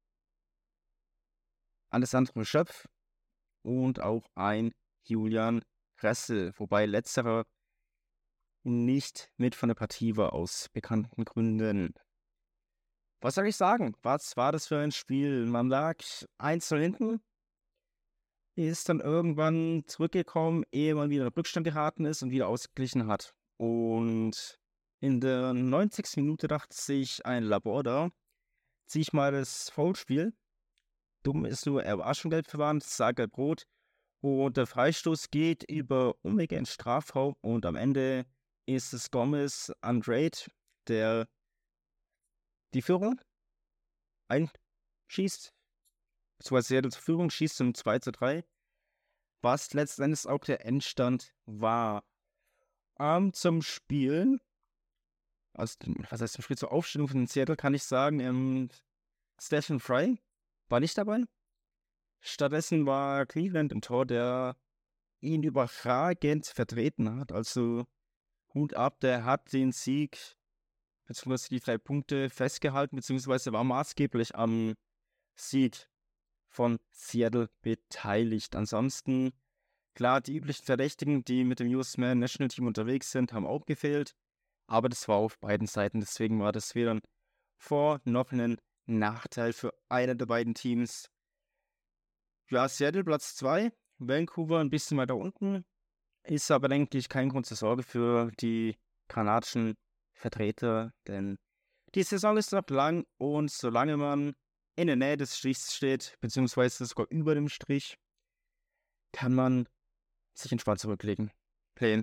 Alessandro Schöpf und auch ein Julian Ressel, wobei letzterer nicht mit von der Partie war, aus bekannten Gründen. Was soll ich sagen? Was war das für ein Spiel? Man lag 1:0 hinten, ist dann irgendwann zurückgekommen, ehe man wieder in den Rückstand geraten ist und wieder ausgeglichen hat. Und in der 90. Minute dachte sich ein Laborda, ziehe ich mal das Foulspiel. Dumm ist nur, er war schon gelb verwandt, sah gelb-rot. Und der Freistoß geht über Umwege ins Strafraum und am Ende ist es Gomez Andrade, der die Führung einschießt, beziehungsweise er zur Führung schießt zum 2:3, was letztendlich auch der Endstand war. Zum Spiel, also was heißt zum Spiel, zur Aufstellung von Seattle kann ich sagen, Stephen Fry war nicht dabei. Stattdessen war Cleveland im Tor, der ihn überragend vertreten hat. Also Hut ab, der hat den Sieg beziehungsweise die 3 Punkte festgehalten, beziehungsweise war maßgeblich am Sieg von Seattle beteiligt. Ansonsten, klar, die üblichen Verdächtigen, die mit dem US-Man National Team unterwegs sind, haben auch gefehlt. Aber das war auf beiden Seiten, deswegen war das weder ein Vor- noch ein Nachteil für einer der beiden Teams. Ja, Seattle Platz 2, Vancouver ein bisschen weiter unten. Ist aber, denke ich, kein Grund zur Sorge für die kanadischen Vertreter, denn die Saison ist noch lang und solange man in der Nähe des Strichs steht, beziehungsweise sogar über dem Strich, kann man sich entspannt zurücklegen. Playen.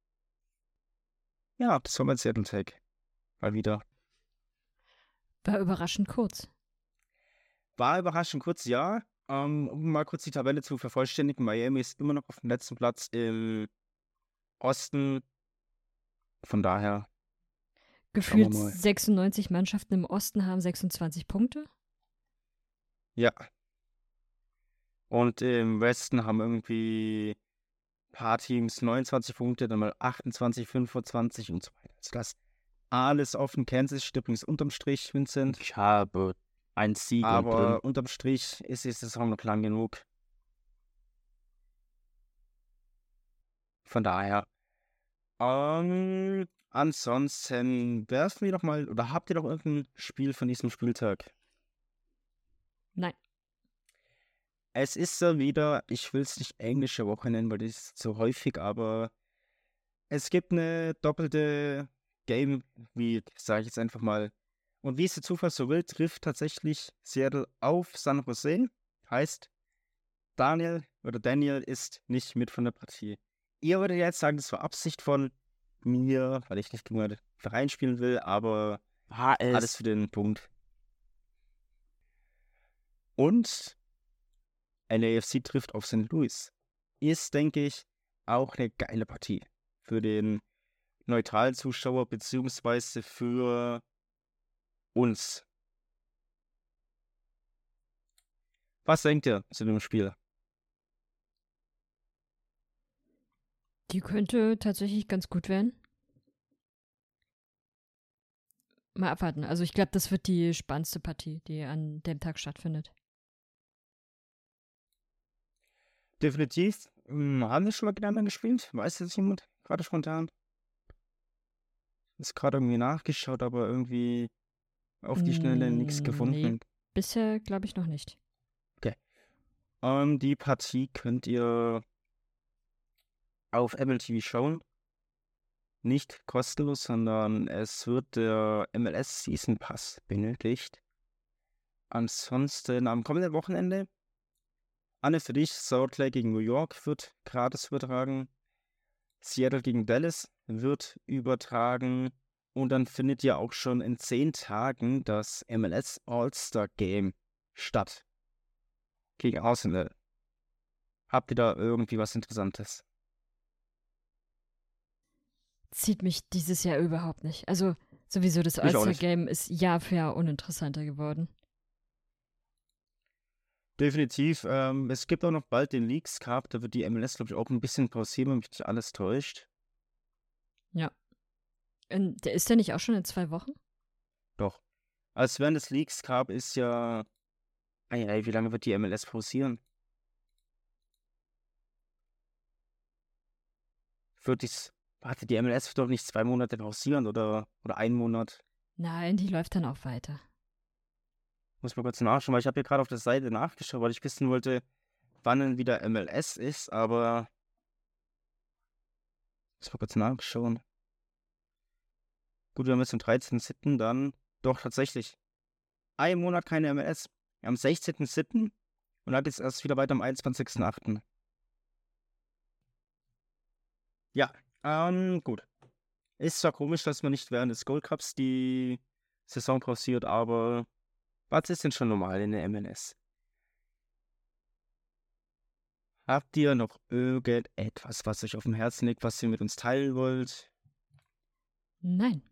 Ja, das war mein Seattle-Take. Mal wieder. War überraschend kurz. War überraschend kurz, ja. Um mal kurz die Tabelle zu vervollständigen. Miami ist immer noch auf dem letzten Platz im Osten. Von daher. Gefühlt Schauen wir mal. 96 Mannschaften im Osten haben 26 Punkte. Ja. Und im Westen haben irgendwie ein paar Teams 29 Punkte, dann mal 28, 25 und so weiter. Also das alles offen. Kansas steht übrigens unterm Strich, Vincent. Ich habe ein Sieg und Aber drin. unterm Strich ist die Saison noch lang genug. Von daher. Ansonsten werfen wir doch mal, oder habt ihr doch irgendein Spiel von diesem Spieltag? Nein. Es ist ja wieder, ich will es nicht englische Woche nennen, weil das ist zu häufig, aber es gibt eine doppelte Game Week, sage ich jetzt einfach mal. Und wie es der Zufall so will, trifft tatsächlich Seattle auf San Jose. Heißt, Daniel ist nicht mit von der Partie. Ihr würdet jetzt sagen, das war Absicht von mir, weil ich nicht gegen den Verein spielen will, aber alles für den Punkt. Und LAFC trifft auf St. Louis. Ist, denke ich, auch eine geile Partie für den neutralen Zuschauer, beziehungsweise für uns. Was denkt ihr zu dem Spiel? Die könnte tatsächlich ganz gut werden. Mal abwarten. Also ich glaube, das wird die spannendste Partie, die an dem Tag stattfindet. Definitiv. Haben wir schon mal gegeneinander gespielt? Weiß jetzt jemand? Gerade spontan. Ist gerade irgendwie nachgeschaut, aber irgendwie auf die Schnelle nichts gefunden. Nee, bisher glaube ich noch nicht. Die Partie könnt ihr auf Apple TV schauen. Nicht kostenlos, sondern es wird der MLS Season Pass benötigt. Ansonsten am kommenden Wochenende, Anne, für dich, Salt Lake gegen New York wird gratis übertragen. Seattle gegen Dallas wird übertragen. Und dann findet ja auch schon in 10 Tagen das MLS All-Star Game statt. Gegen Arsenal. Habt ihr da irgendwie was Interessantes? Zieht mich dieses Jahr überhaupt nicht. Also sowieso das Mich auch nicht. All-Star-Game ist Jahr für Jahr uninteressanter geworden. Definitiv. Es gibt auch noch bald den Leagues Cup. Da wird die MLS, glaube ich, auch ein bisschen pausieren, wenn mich nicht alles täuscht. Ja. Ist der nicht auch schon in 2 Wochen? Doch. Also während des Leagues Cup ist ja... wie lange wird die MLS pausieren? Die MLS wird doch nicht 2 Monate pausieren oder 1 Monat. Nein, die läuft dann auch weiter. Muss mal kurz nachschauen, weil ich habe hier gerade auf der Seite nachgeschaut, weil ich wissen wollte, wann denn wieder MLS ist, aber... Muss mal kurz nachschauen. Gut, wir haben jetzt am 13.07. dann... Doch, tatsächlich. 1 Monat keine MLS. Am 16.07. und dann geht es erst wieder weiter am 21.08. Ja, gut. Ist zwar komisch, dass man nicht während des Gold Cups die Saison pausiert, aber was ist denn schon normal in der MLS? Habt ihr noch irgendetwas, was euch auf dem Herzen liegt, was ihr mit uns teilen wollt? Nein.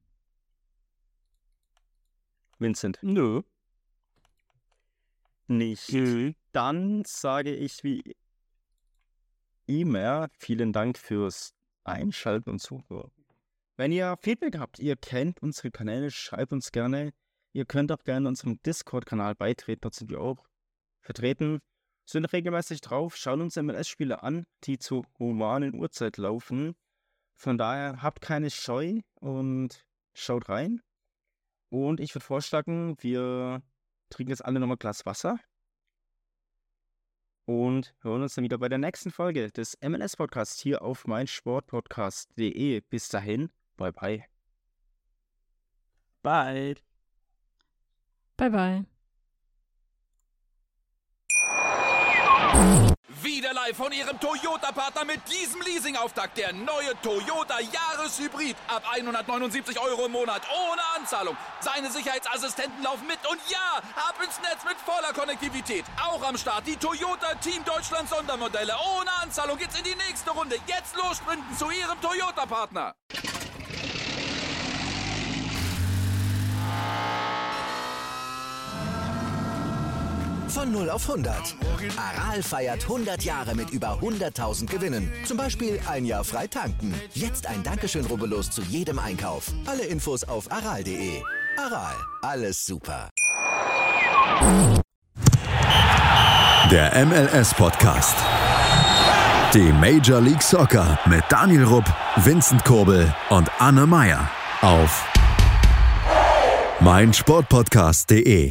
Vincent? Nö. Nicht. Dann sage ich wie immer vielen Dank fürs Einschalten und Zuhören. Wenn ihr Feedback habt, ihr kennt unsere Kanäle, schreibt uns gerne. Ihr könnt auch gerne unserem Discord-Kanal beitreten, dort sind wir auch vertreten. Sind regelmäßig drauf, schauen uns MLS-Spiele an, die zur humanen Uhrzeit laufen. Von daher habt keine Scheu und schaut rein. Und ich würde vorschlagen, wir trinken jetzt alle nochmal ein Glas Wasser und hören uns dann wieder bei der nächsten Folge des MLS-Podcasts hier auf meinsportpodcast.de. Bis dahin, bye bye. Bye. Bye bye. Wieder live von Ihrem Toyota-Partner mit diesem Leasing-Auftakt. Der neue Toyota Jahreshybrid. Ab 179 € im Monat. Ohne Anzahlung. Seine Sicherheitsassistenten laufen mit. Und ja, ab ins Netz mit voller Konnektivität. Auch am Start die Toyota Team Deutschland Sondermodelle. Ohne Anzahlung geht's in die nächste Runde. Jetzt los sprinten zu Ihrem Toyota-Partner. Von 0 auf 100. Aral feiert 100 Jahre mit über 100.000 Gewinnen. Zum Beispiel 1 Jahr frei tanken. Jetzt ein Dankeschön, rubbellos zu jedem Einkauf. Alle Infos auf aral.de. Aral, alles super. Der MLS-Podcast. Die Major League Soccer mit Daniel Rupp, Vincent Kurbel und Anne Meyer auf meinsportpodcast.de.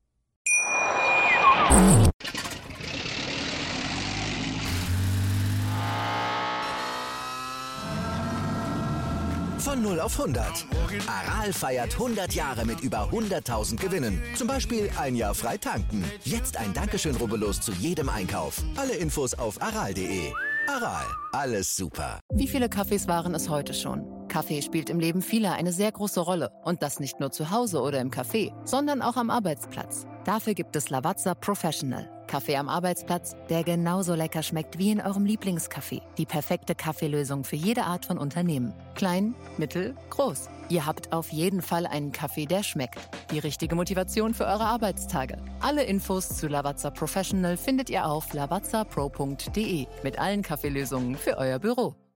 Von 0 auf 100. Aral feiert 100 Jahre mit über 100.000 Gewinnen. Zum Beispiel ein Jahr frei tanken. Jetzt ein Dankeschön, rubbellos zu jedem Einkauf. Alle Infos auf aral.de. Aral, alles super. Wie viele Kaffees waren es heute schon? Kaffee spielt im Leben vieler eine sehr große Rolle. Und das nicht nur zu Hause oder im Café, sondern auch am Arbeitsplatz. Dafür gibt es Lavazza Professional. Kaffee am Arbeitsplatz, der genauso lecker schmeckt wie in eurem Lieblingscafé. Die perfekte Kaffeelösung für jede Art von Unternehmen. Klein, mittel, groß. Ihr habt auf jeden Fall einen Kaffee, der schmeckt. Die richtige Motivation für eure Arbeitstage. Alle Infos zu Lavazza Professional findet ihr auf lavazzapro.de mit allen Kaffeelösungen für euer Büro.